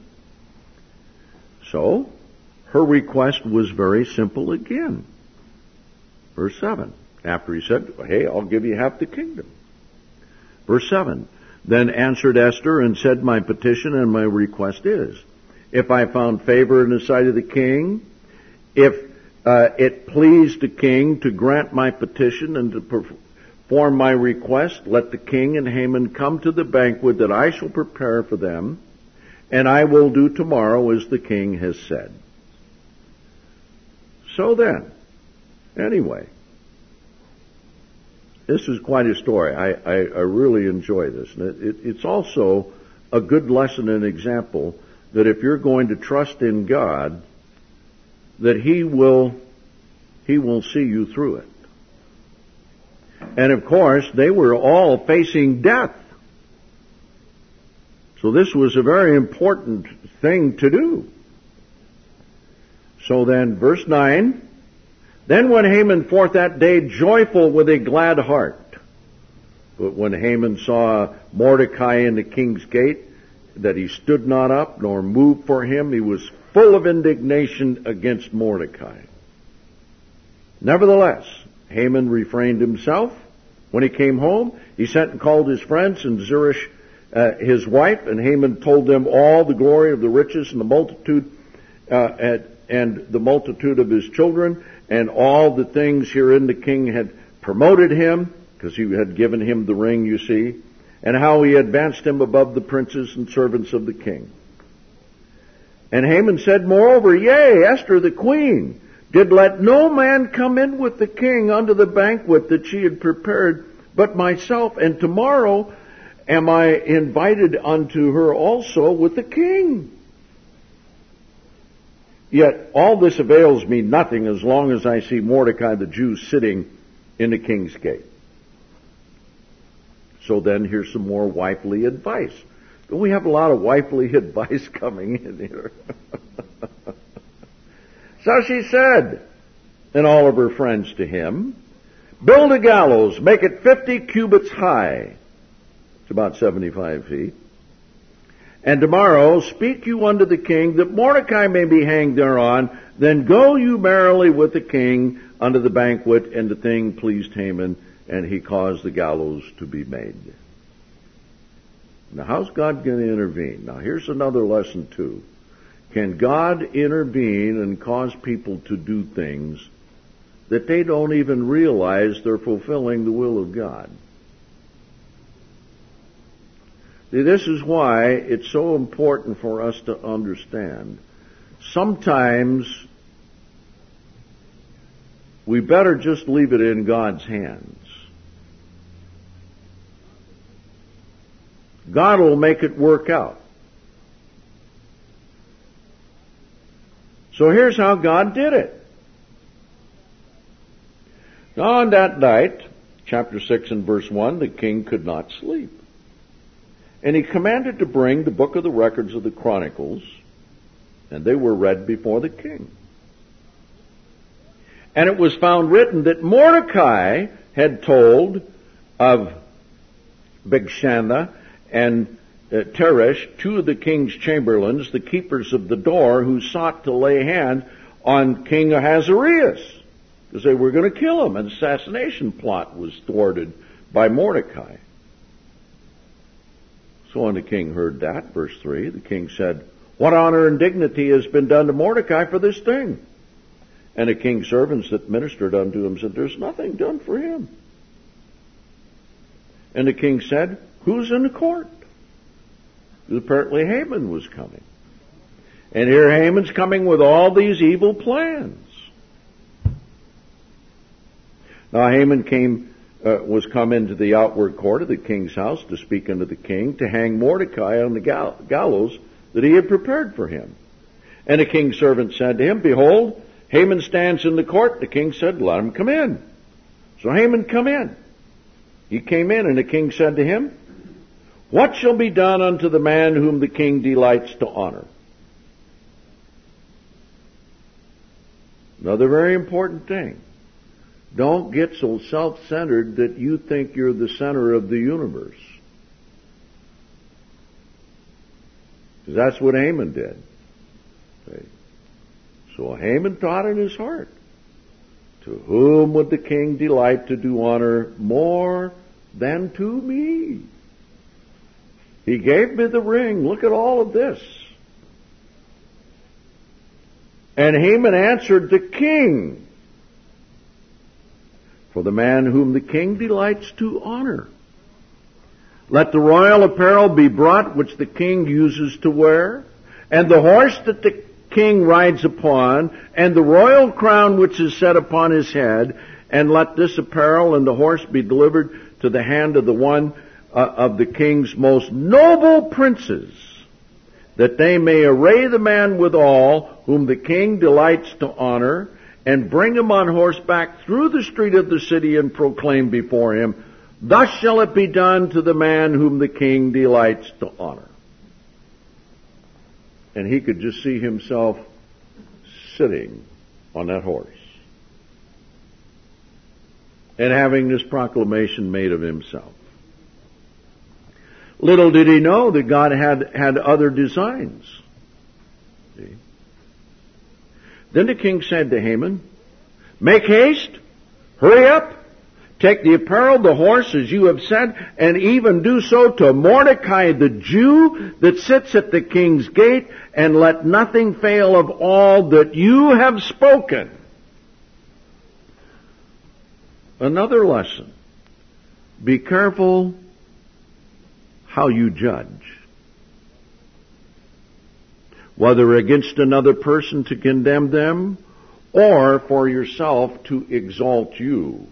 So her request was very simple again. Verse seven. After he said, hey, I'll give you half the kingdom. Verse seven. Then answered Esther and said, my petition and my request is, if I found favor in the sight of the king, if uh, it pleased the king to grant my petition and to perform my request, let the king and Haman come to the banquet that I shall prepare for them, and I will do tomorrow as the king has said. So then, anyway, this is quite a story. I, I, I really enjoy this. And it, it, it's also a good lesson and example that if you're going to trust in God, that He will, He will see you through it. And of course, they were all facing death. So this was a very important thing to do. So then, verse nine, then went Haman forth that day joyful with a glad heart. But when Haman saw Mordecai in the king's gate, that he stood not up nor moved for him, he was full of indignation against Mordecai. Nevertheless, Haman refrained himself. When he came home, he sent and called his friends and Zeresh, uh, his wife, and Haman told them all the glory of the riches and the multitude, uh, and, and the multitude of his children, and all the things herein the king had promoted him, because he had given him the ring, you see, and how he advanced him above the princes and servants of the king. And Haman said, moreover, yea, Esther the queen did let no man come in with the king unto the banquet that she had prepared, but myself, and tomorrow am I invited unto her also with the king. Yet all this avails me nothing as long as I see Mordecai the Jew sitting in the king's gate. So then here's some more wifely advice. We have a lot of wifely advice coming in here. So she said, and all of her friends to him, build a gallows, make it fifty cubits high. It's about seventy-five feet. And tomorrow speak you unto the king that Mordecai may be hanged thereon. Then go you merrily with the king unto the banquet. And the thing pleased Haman, and he caused the gallows to be made. Now, how's God going to intervene? Now, here's another lesson, too. Can God intervene and cause people to do things that they don't even realize they're fulfilling the will of God? See, this is why it's so important for us to understand. Sometimes we better just leave it in God's hands. God will make it work out. So here's how God did it. Now on that night, chapter six and verse one, the king could not sleep. And he commanded to bring the book of the records of the Chronicles, and they were read before the king. And it was found written that Mordecai had told of Bigshana and uh, Teresh, two of the king's chamberlains, the keepers of the door, who sought to lay hand on King Ahasuerus, because they were going to kill him. An assassination plot was thwarted by Mordecai. So when the king heard that, verse three, the king said, what honor and dignity has been done to Mordecai for this thing? And the king's servants that ministered unto him said, there's nothing done for him. And the king said, who's in the court? Because apparently Haman was coming. And here Haman's coming with all these evil plans. Now Haman came Uh, was come into the outward court of the king's house to speak unto the king, to hang Mordecai on the gall- gallows that he had prepared for him. And the king's servant said to him, behold, Haman stands in the court. The king said, let him come in. So Haman come in. He came in, and the king said to him, what shall be done unto the man whom the king delights to honor? Another very important thing. Don't get so self-centered that you think you're the center of the universe. Because that's what Haman did. Okay. So Haman thought in his heart, to whom would the king delight to do honor more than to me? He gave me the ring. Look at all of this. And Haman answered the king, for the man whom the king delights to honor. Let the royal apparel be brought which the king uses to wear, and the horse that the king rides upon, and the royal crown which is set upon his head, and let this apparel and the horse be delivered to the hand of the one uh, of the king's most noble princes, that they may array the man withal whom the king delights to honor, and bring him on horseback through the street of the city and proclaim before him, thus shall it be done to the man whom the king delights to honor. And he could just see himself sitting on that horse and having this proclamation made of himself. Little did he know that God had, had other designs. See? Then the king said to Haman, make haste, hurry up, take the apparel, the horse, as you have said, and even do so to Mordecai the Jew that sits at the king's gate, and let nothing fail of all that you have spoken. Another lesson. Be careful how you judge. Whether against another person to condemn them, or for yourself to exalt you,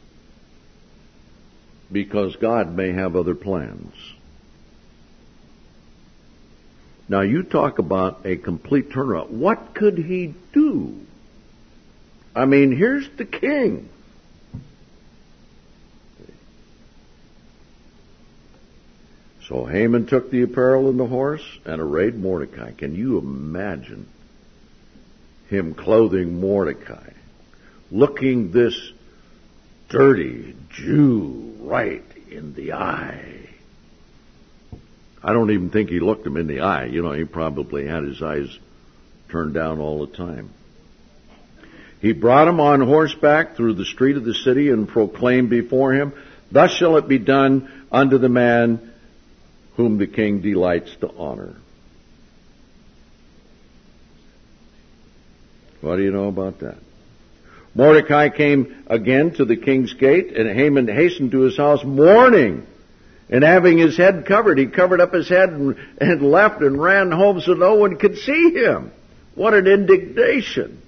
because God may have other plans. Now you talk about a complete turnaround. What could he do? I mean, here's the king. So Haman took the apparel and the horse and arrayed Mordecai. Can you imagine him clothing Mordecai, looking this dirty Jew right in the eye? I don't even think he looked him in the eye. You know, he probably had his eyes turned down all the time. He brought him on horseback through the street of the city and proclaimed before him, "Thus shall it be done unto the man whom the king delights to honor." What do you know about that? Mordecai came again to the king's gate, and Haman hastened to his house mourning, and having his head covered, he covered up his head and, and left and ran home so no one could see him. What an indignation.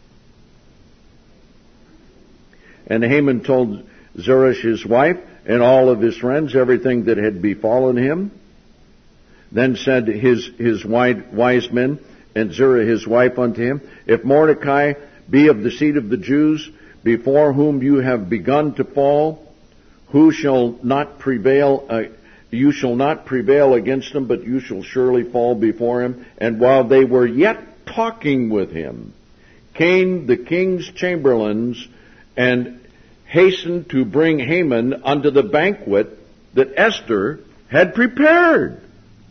And Haman told Zeresh his wife and all of his friends everything that had befallen him. Then said his, his wise men and Zeresh his wife unto him, "If Mordecai be of the seed of the Jews, before whom you have begun to fall, who shall not prevail, uh, you shall not prevail against him, but you shall surely fall before him." And while they were yet talking with him, came the king's chamberlains and hastened to bring Haman unto the banquet that Esther had prepared.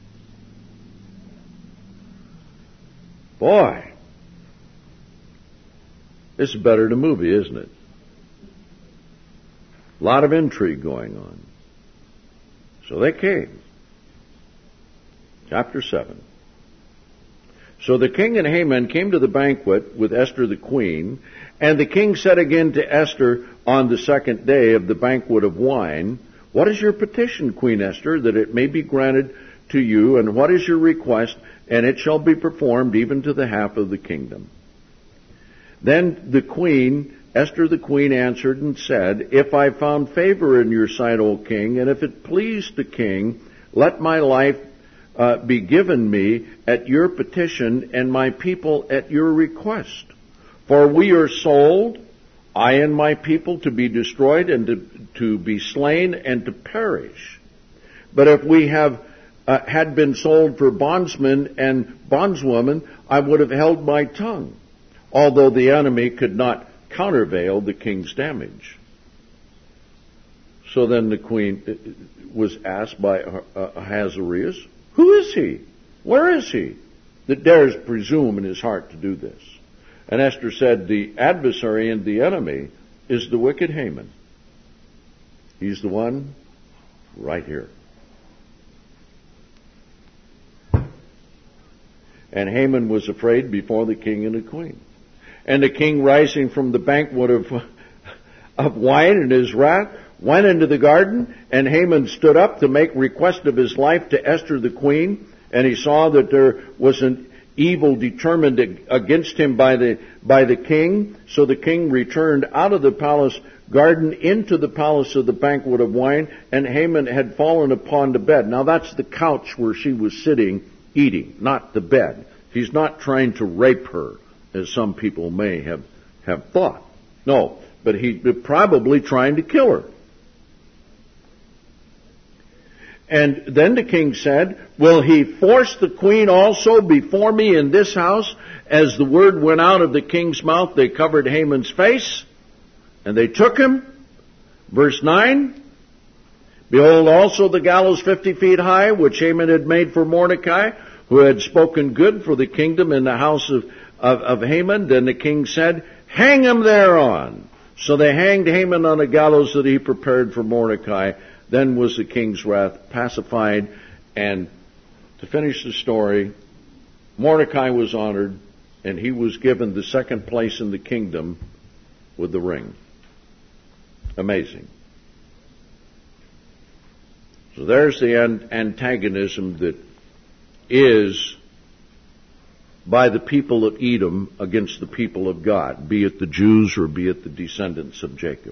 Boy, this is better than a movie, isn't it? A lot of intrigue going on. So they came. Chapter seven. So the king and Haman came to the banquet with Esther the queen, and the king said again to Esther on the second day of the banquet of wine, "What is your petition, Queen Esther, that it may be granted to you, and what is your request? And it shall be performed even to the half of the kingdom." Then the queen, Esther the queen, answered and said, "If I found favor in your sight, O king, and if it please the king, let my life uh, be given me at your petition, and my people at your request. For we are sold, I and my people, to be destroyed and to, to be slain and to perish. But if we have uh, had been sold for bondsmen and bondswomen, I would have held my tongue, although the enemy could not countervail the king's damage." So then the queen was asked by Ahasuerus, "Who is he? Where is he that dares presume in his heart to do this?" And Esther said, "The adversary and the enemy is the wicked Haman. He's the one right here." And Haman was afraid before the king and the queen. And the king, rising from the banquet of, of wine in his wrath, went into the garden, and Haman stood up to make request of his life to Esther the queen, and he saw that there was an evil determined against him by the, by the king. So the king returned out of the palace garden into the palace of the banquet of wine, and Haman had fallen upon the bed. Now that's the couch where she was sitting eating, not the bed. He's not trying to rape her, as some people may have, have thought. No, but he's probably trying to kill her. And then the king said, "Will he force the queen also before me in this house?" As the word went out of the king's mouth, they covered Haman's face, and they took him. Verse nine, "Behold also the gallows fifty feet high, which Haman had made for Mordecai, who had spoken good for the kingdom in the house of, of, of Haman." Then the king said, "Hang him thereon." So they hanged Haman on a gallows that he prepared for Mordecai. Then was the king's wrath pacified. And to finish the story, Mordecai was honored, and he was given the second place in the kingdom with the ring. Amazing. So there's the antagonism that is by the people of Edom against the people of God, be it the Jews or be it the descendants of Jacob.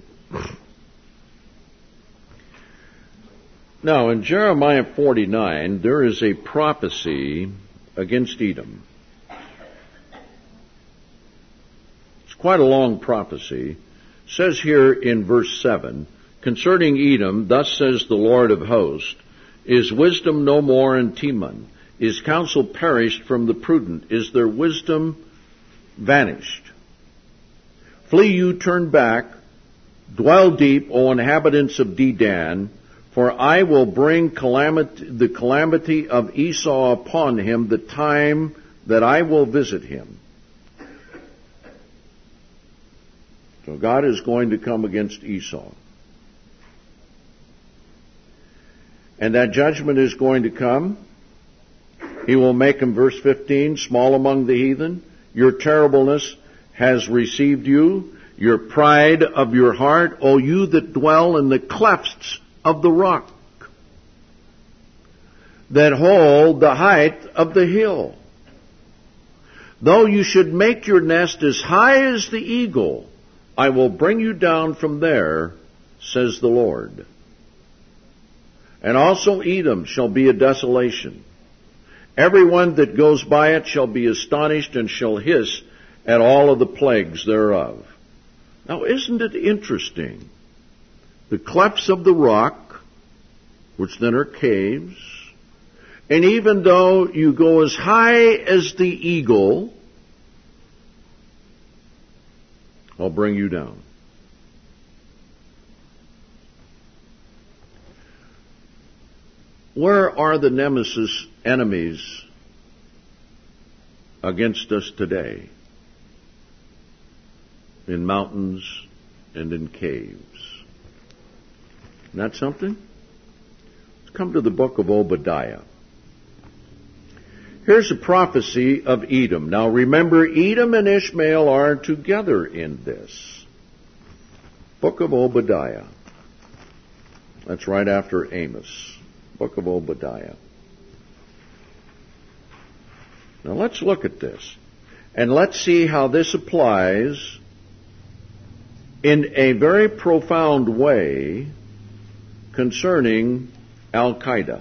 Now, in Jeremiah forty-nine, there is a prophecy against Edom. It's quite a long prophecy. It says here in verse seven, concerning Edom, thus says the Lord of hosts, is wisdom no more in Teman? Is counsel perished from the prudent? Is their wisdom vanished? Flee you, turn back, dwell deep, O inhabitants of Dedan, for I will bring calamity, the calamity of Esau upon him, the time that I will visit him. So God is going to come against Esau. And that judgment is going to come. He will make him, verse fifteen, small among the heathen. Your terribleness has received you, your pride of your heart, O you that dwell in the clefts of the rock, that hold the height of the hill. Though you should make your nest as high as the eagle, I will bring you down from there, says the Lord. And also Edom shall be a desolation. Everyone that goes by it shall be astonished and shall hiss at all of the plagues thereof. Now, isn't it interesting? The clefts of the rock, which then are caves, and even though you go as high as the eagle, I'll bring you down. Where are the nemesis enemies against us today? In mountains and in caves. Isn't that something? Let's come to the book of Obadiah. Here's a prophecy of Edom. Now remember, Edom and Ishmael are together in this. Book of Obadiah. That's right after Amos. Book of Obadiah. Now let's look at this. And let's see how this applies in a very profound way concerning Al-Qaeda.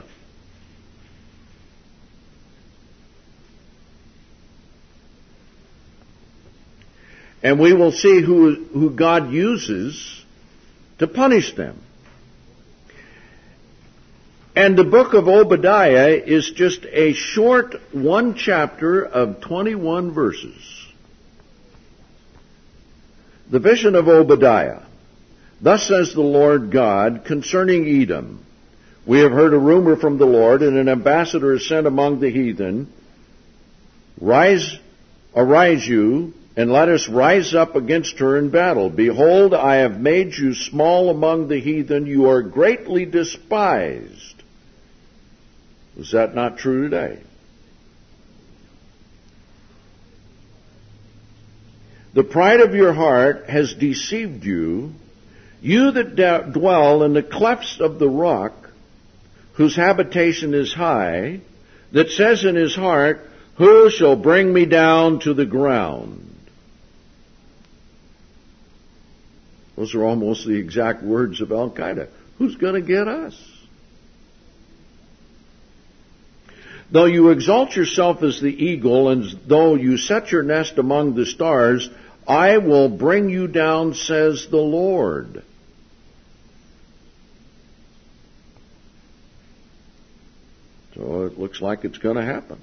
And we will see who, who God uses to punish them. And the book of Obadiah is just a short one chapter of twenty-one verses. The vision of Obadiah. Thus says the Lord God concerning Edom. We have heard a rumor from the Lord, and an ambassador is sent among the heathen. Rise, arise you, and let us rise up against her in battle. Behold, I have made you small among the heathen. You are greatly despised. Is that not true today? The pride of your heart has deceived you, you that d- dwell in the clefts of the rock, whose habitation is high, that says in his heart, who shall bring me down to the ground? Those are almost the exact words of Al-Qaeda. Who's going to get us? Though you exalt yourself as the eagle, and though you set your nest among the stars, I will bring you down, says the Lord. So it looks like it's going to happen.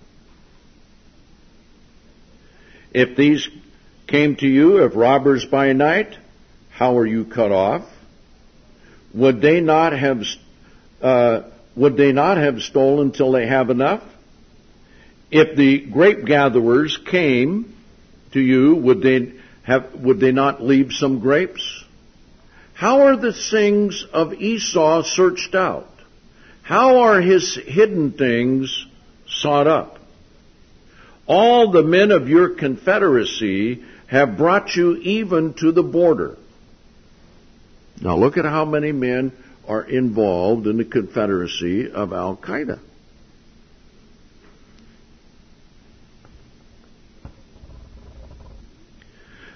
If these came to you, if robbers by night, how are you cut off? Would they not have, uh, would they not have stolen till they have enough? If the grape gatherers came to you, would they have, would they not leave some grapes? How are the things of Esau searched out? How are his hidden things sought up? All the men of your confederacy have brought you even to the border. Now look at how many men are involved in the confederacy of Al-Qaeda.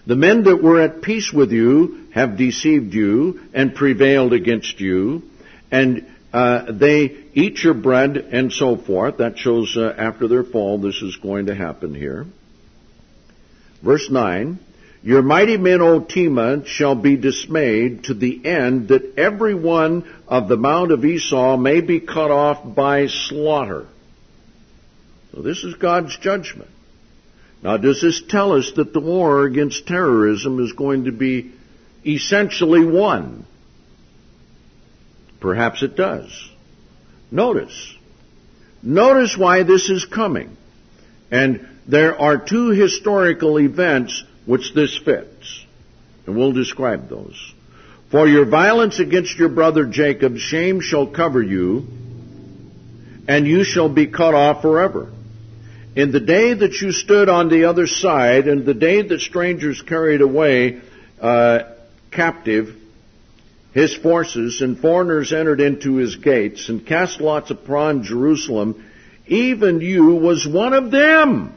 The men that were at peace with you have deceived you and prevailed against you, and uh, they eat your bread and so forth. That shows uh, after their fall this is going to happen here. Verse nine, your mighty men, O Tema, shall be dismayed to the end that every one of the mount of Esau may be cut off by slaughter. So this is God's judgment. Now, does this tell us that the war against terrorism is going to be essentially won? Perhaps it does. Notice. Notice why this is coming. And there are two historical events which this fits. And we'll describe those. For your violence against your brother Jacob, shame shall cover you, and you shall be cut off forever. In the day that you stood on the other side, and the day that strangers carried away uh, captive his forces, and foreigners entered into his gates, and cast lots upon Jerusalem, even you was one of them.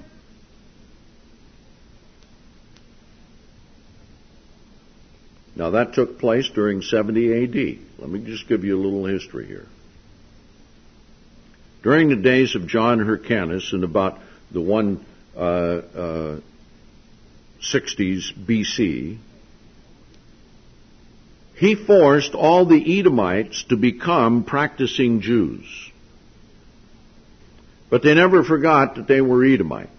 Now that took place during seventy A D. Let me just give you a little history here. During the days of John Hyrcanus in about the one uh, uh, sixties B C, he forced all the Edomites to become practicing Jews. But they never forgot that they were Edomites.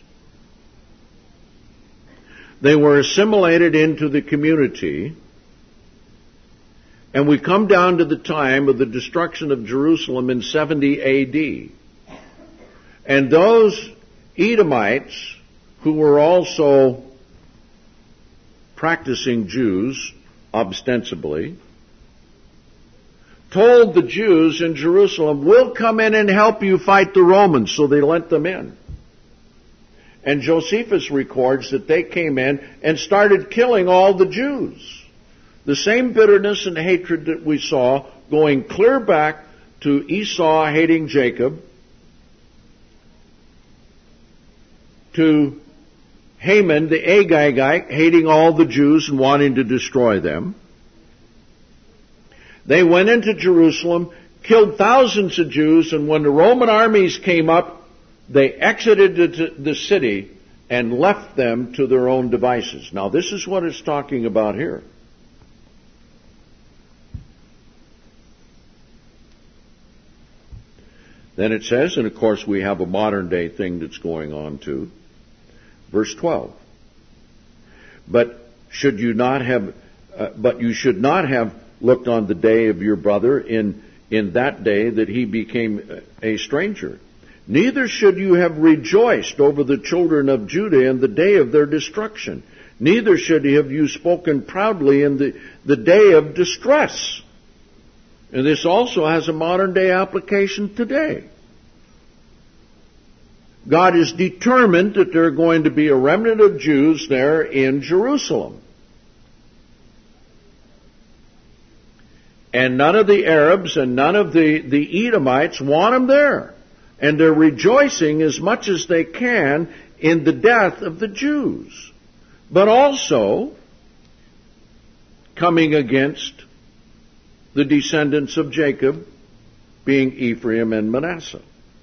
They were assimilated into the community, and we come down to the time of the destruction of Jerusalem in seventy A D. And those Edomites, who were also practicing Jews, ostensibly, told the Jews in Jerusalem, we'll come in and help you fight the Romans, so they let them in. And Josephus records that they came in and started killing all the Jews. The same bitterness and hatred that we saw going clear back to Esau hating Jacob, to Haman the Agagite hating all the Jews and wanting to destroy them. They went into Jerusalem, killed thousands of Jews, and when the Roman armies came up, they exited the city and left them to their own devices. Now, this is what it's talking about here. Then it says, and of course we have a modern day thing that's going on too. Verse twelve. But should you not have, uh, but you should not have looked on the day of your brother in, in that day that he became a stranger. Neither should you have rejoiced over the children of Judah in the day of their destruction. Neither should have you spoken proudly in the, the day of distress. And this also has a modern day application today. God is determined that there are going to be a remnant of Jews there in Jerusalem. And none of the Arabs and none of the, the Edomites want them there. And they're rejoicing as much as they can in the death of the Jews. But also coming against the descendants of Jacob, being Ephraim and Manasseh.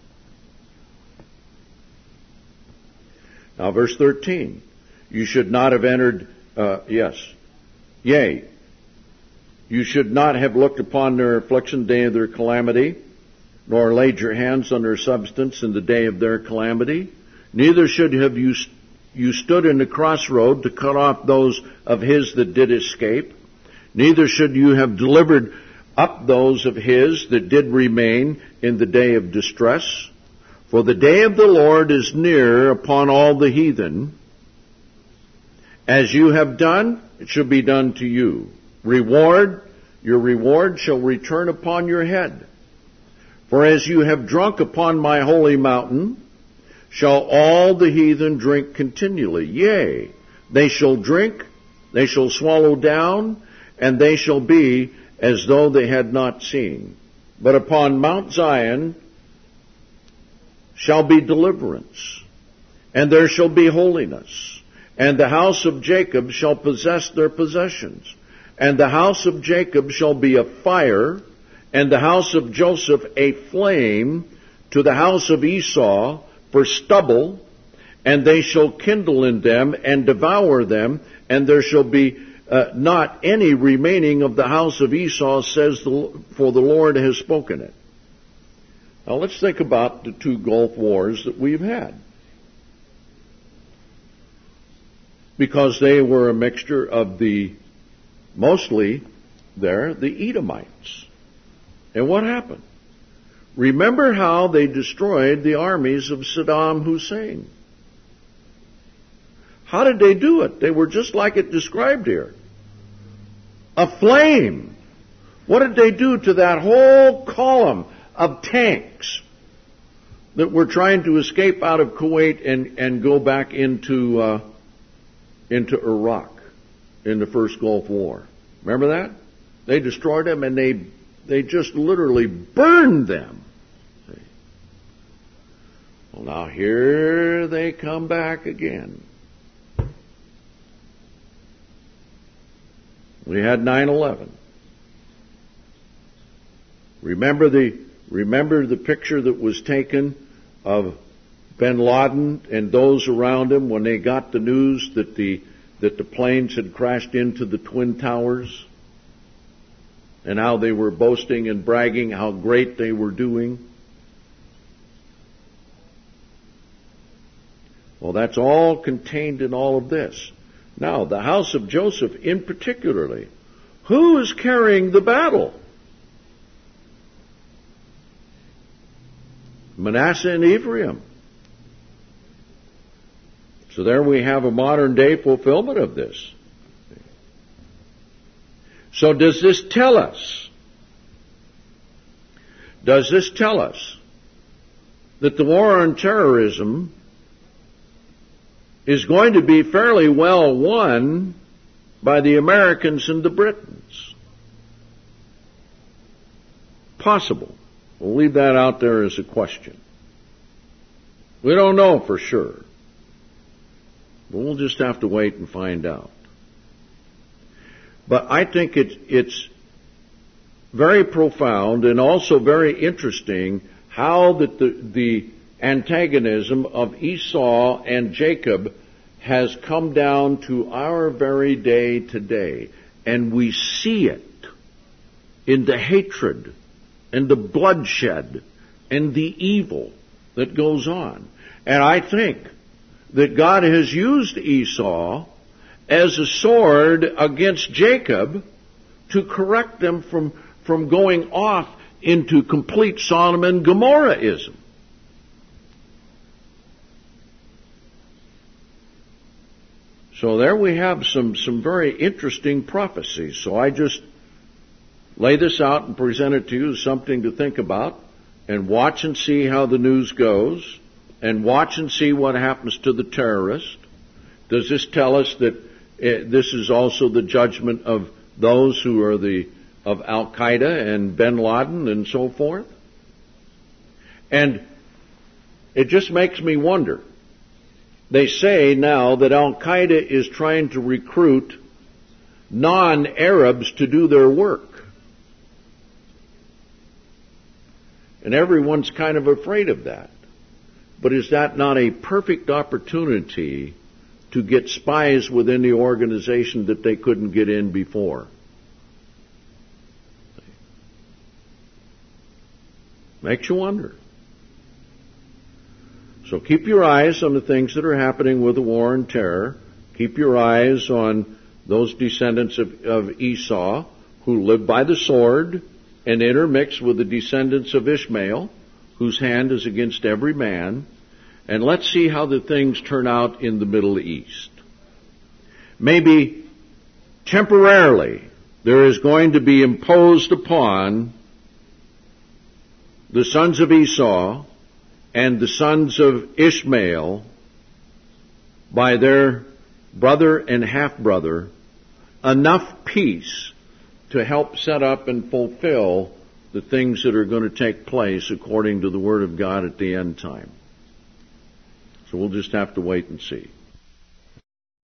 Now, verse thirteen. You should not have entered, uh, yes, yea, you should not have looked upon their affliction, day of their calamity, nor laid your hands on their substance in the day of their calamity. Neither should have you, you stood in the crossroad to cut off those of his that did escape. Neither should you have delivered up those of his that did remain in the day of distress. For the day of the Lord is near upon all the heathen. As you have done, it shall be done to you. Reward, your reward shall return upon your head. For as you have drunk upon my holy mountain, shall all the heathen drink continually. Yea, they shall drink, they shall swallow down, and they shall be as though they had not seen. But upon Mount Zion shall be deliverance, and there shall be holiness, and the house of Jacob shall possess their possessions. And the house of Jacob shall be a fire, and the house of Joseph a flame to the house of Esau for stubble, and they shall kindle in them and devour them, and there shall be uh, not any remaining of the house of Esau, says the, for the Lord has spoken it. Now let's think about the two Gulf Wars that we've had. Because they were a mixture of the, mostly there, the Edomites. And what happened? Remember how they destroyed the armies of Saddam Hussein. How did they do it? They were just like it described here. A flame. What did they do to that whole column of tanks that were trying to escape out of Kuwait and, and go back into uh, into Iraq in the first Gulf War? Remember that? They destroyed them, and they they just literally burned them. See? Well, now here they come back again. We had nine eleven. Remember the remember the picture that was taken of bin Laden and those around him when they got the news that the that the planes had crashed into the Twin Towers, and how they were boasting and bragging how great they were doing? Well, that's all contained in all of this. Now, the house of Joseph in particularly, who is carrying the battle? Manasseh and Ephraim. So there we have a modern day fulfillment of this. So does this tell us, does this tell us that the war on terrorism is going to be fairly well won by the Americans and the Britons? Possible. We'll leave that out there as a question. We don't know for sure. But we'll just have to wait and find out. But I think it's, it's very profound and also very interesting how that the, the antagonism of Esau and Jacob has come down to our very day today. And we see it in the hatred and the bloodshed and the evil that goes on. And I think that God has used Esau as a sword against Jacob to correct them from, from going off into complete Sodom and Gomorrahism. So there we have some, some very interesting prophecies. So I just lay this out and present it to you as something to think about, and watch and see how the news goes, and watch and see what happens to the terrorist. Does this tell us that uh, this is also the judgment of those who are the of Al-Qaeda and bin Laden and so forth? And it just makes me wonder. They say now that Al-Qaeda is trying to recruit non-Arabs to do their work. And everyone's kind of afraid of that. But is that not a perfect opportunity to get spies within the organization that they couldn't get in before? Makes you wonder. So keep your eyes on the things that are happening with the war and terror. Keep your eyes on those descendants of, of Esau who live by the sword and intermix with the descendants of Ishmael, whose hand is against every man. And let's see how the things turn out in the Middle East. Maybe temporarily there is going to be imposed upon the sons of Esau and the sons of Ishmael by their brother and half-brother enough peace to help set up and fulfill the things that are going to take place according to the Word of God at the end time. So we'll just have to wait and see.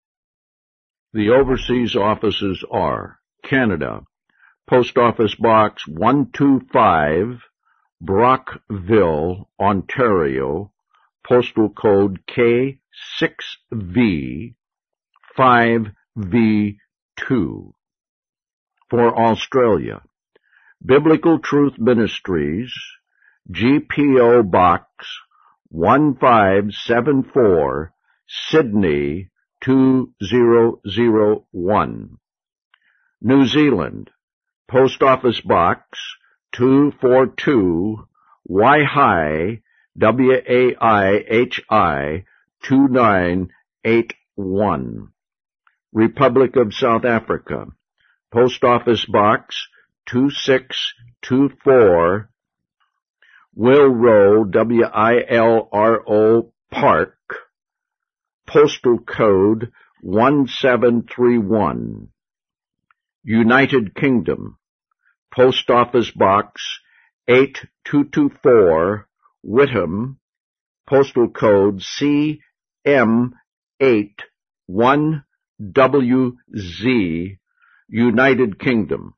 The overseas offices are Canada, Post Office Box one two five, Brockville, Ontario, postal code K six V five V two. For Australia, Biblical Truth Ministries, G P O Box one five seven four, Sydney two zero zero one. New Zealand, Post Office Box two forty-two, Waihi, W A I H I two nine eight one. Republic of South Africa, Post Office Box two six two four, Wilro, W I L R O Park, postal code one seven three one. United Kingdom, Post Office Box eight two two four, Whitham, postal code C M eight one W Z, United Kingdom.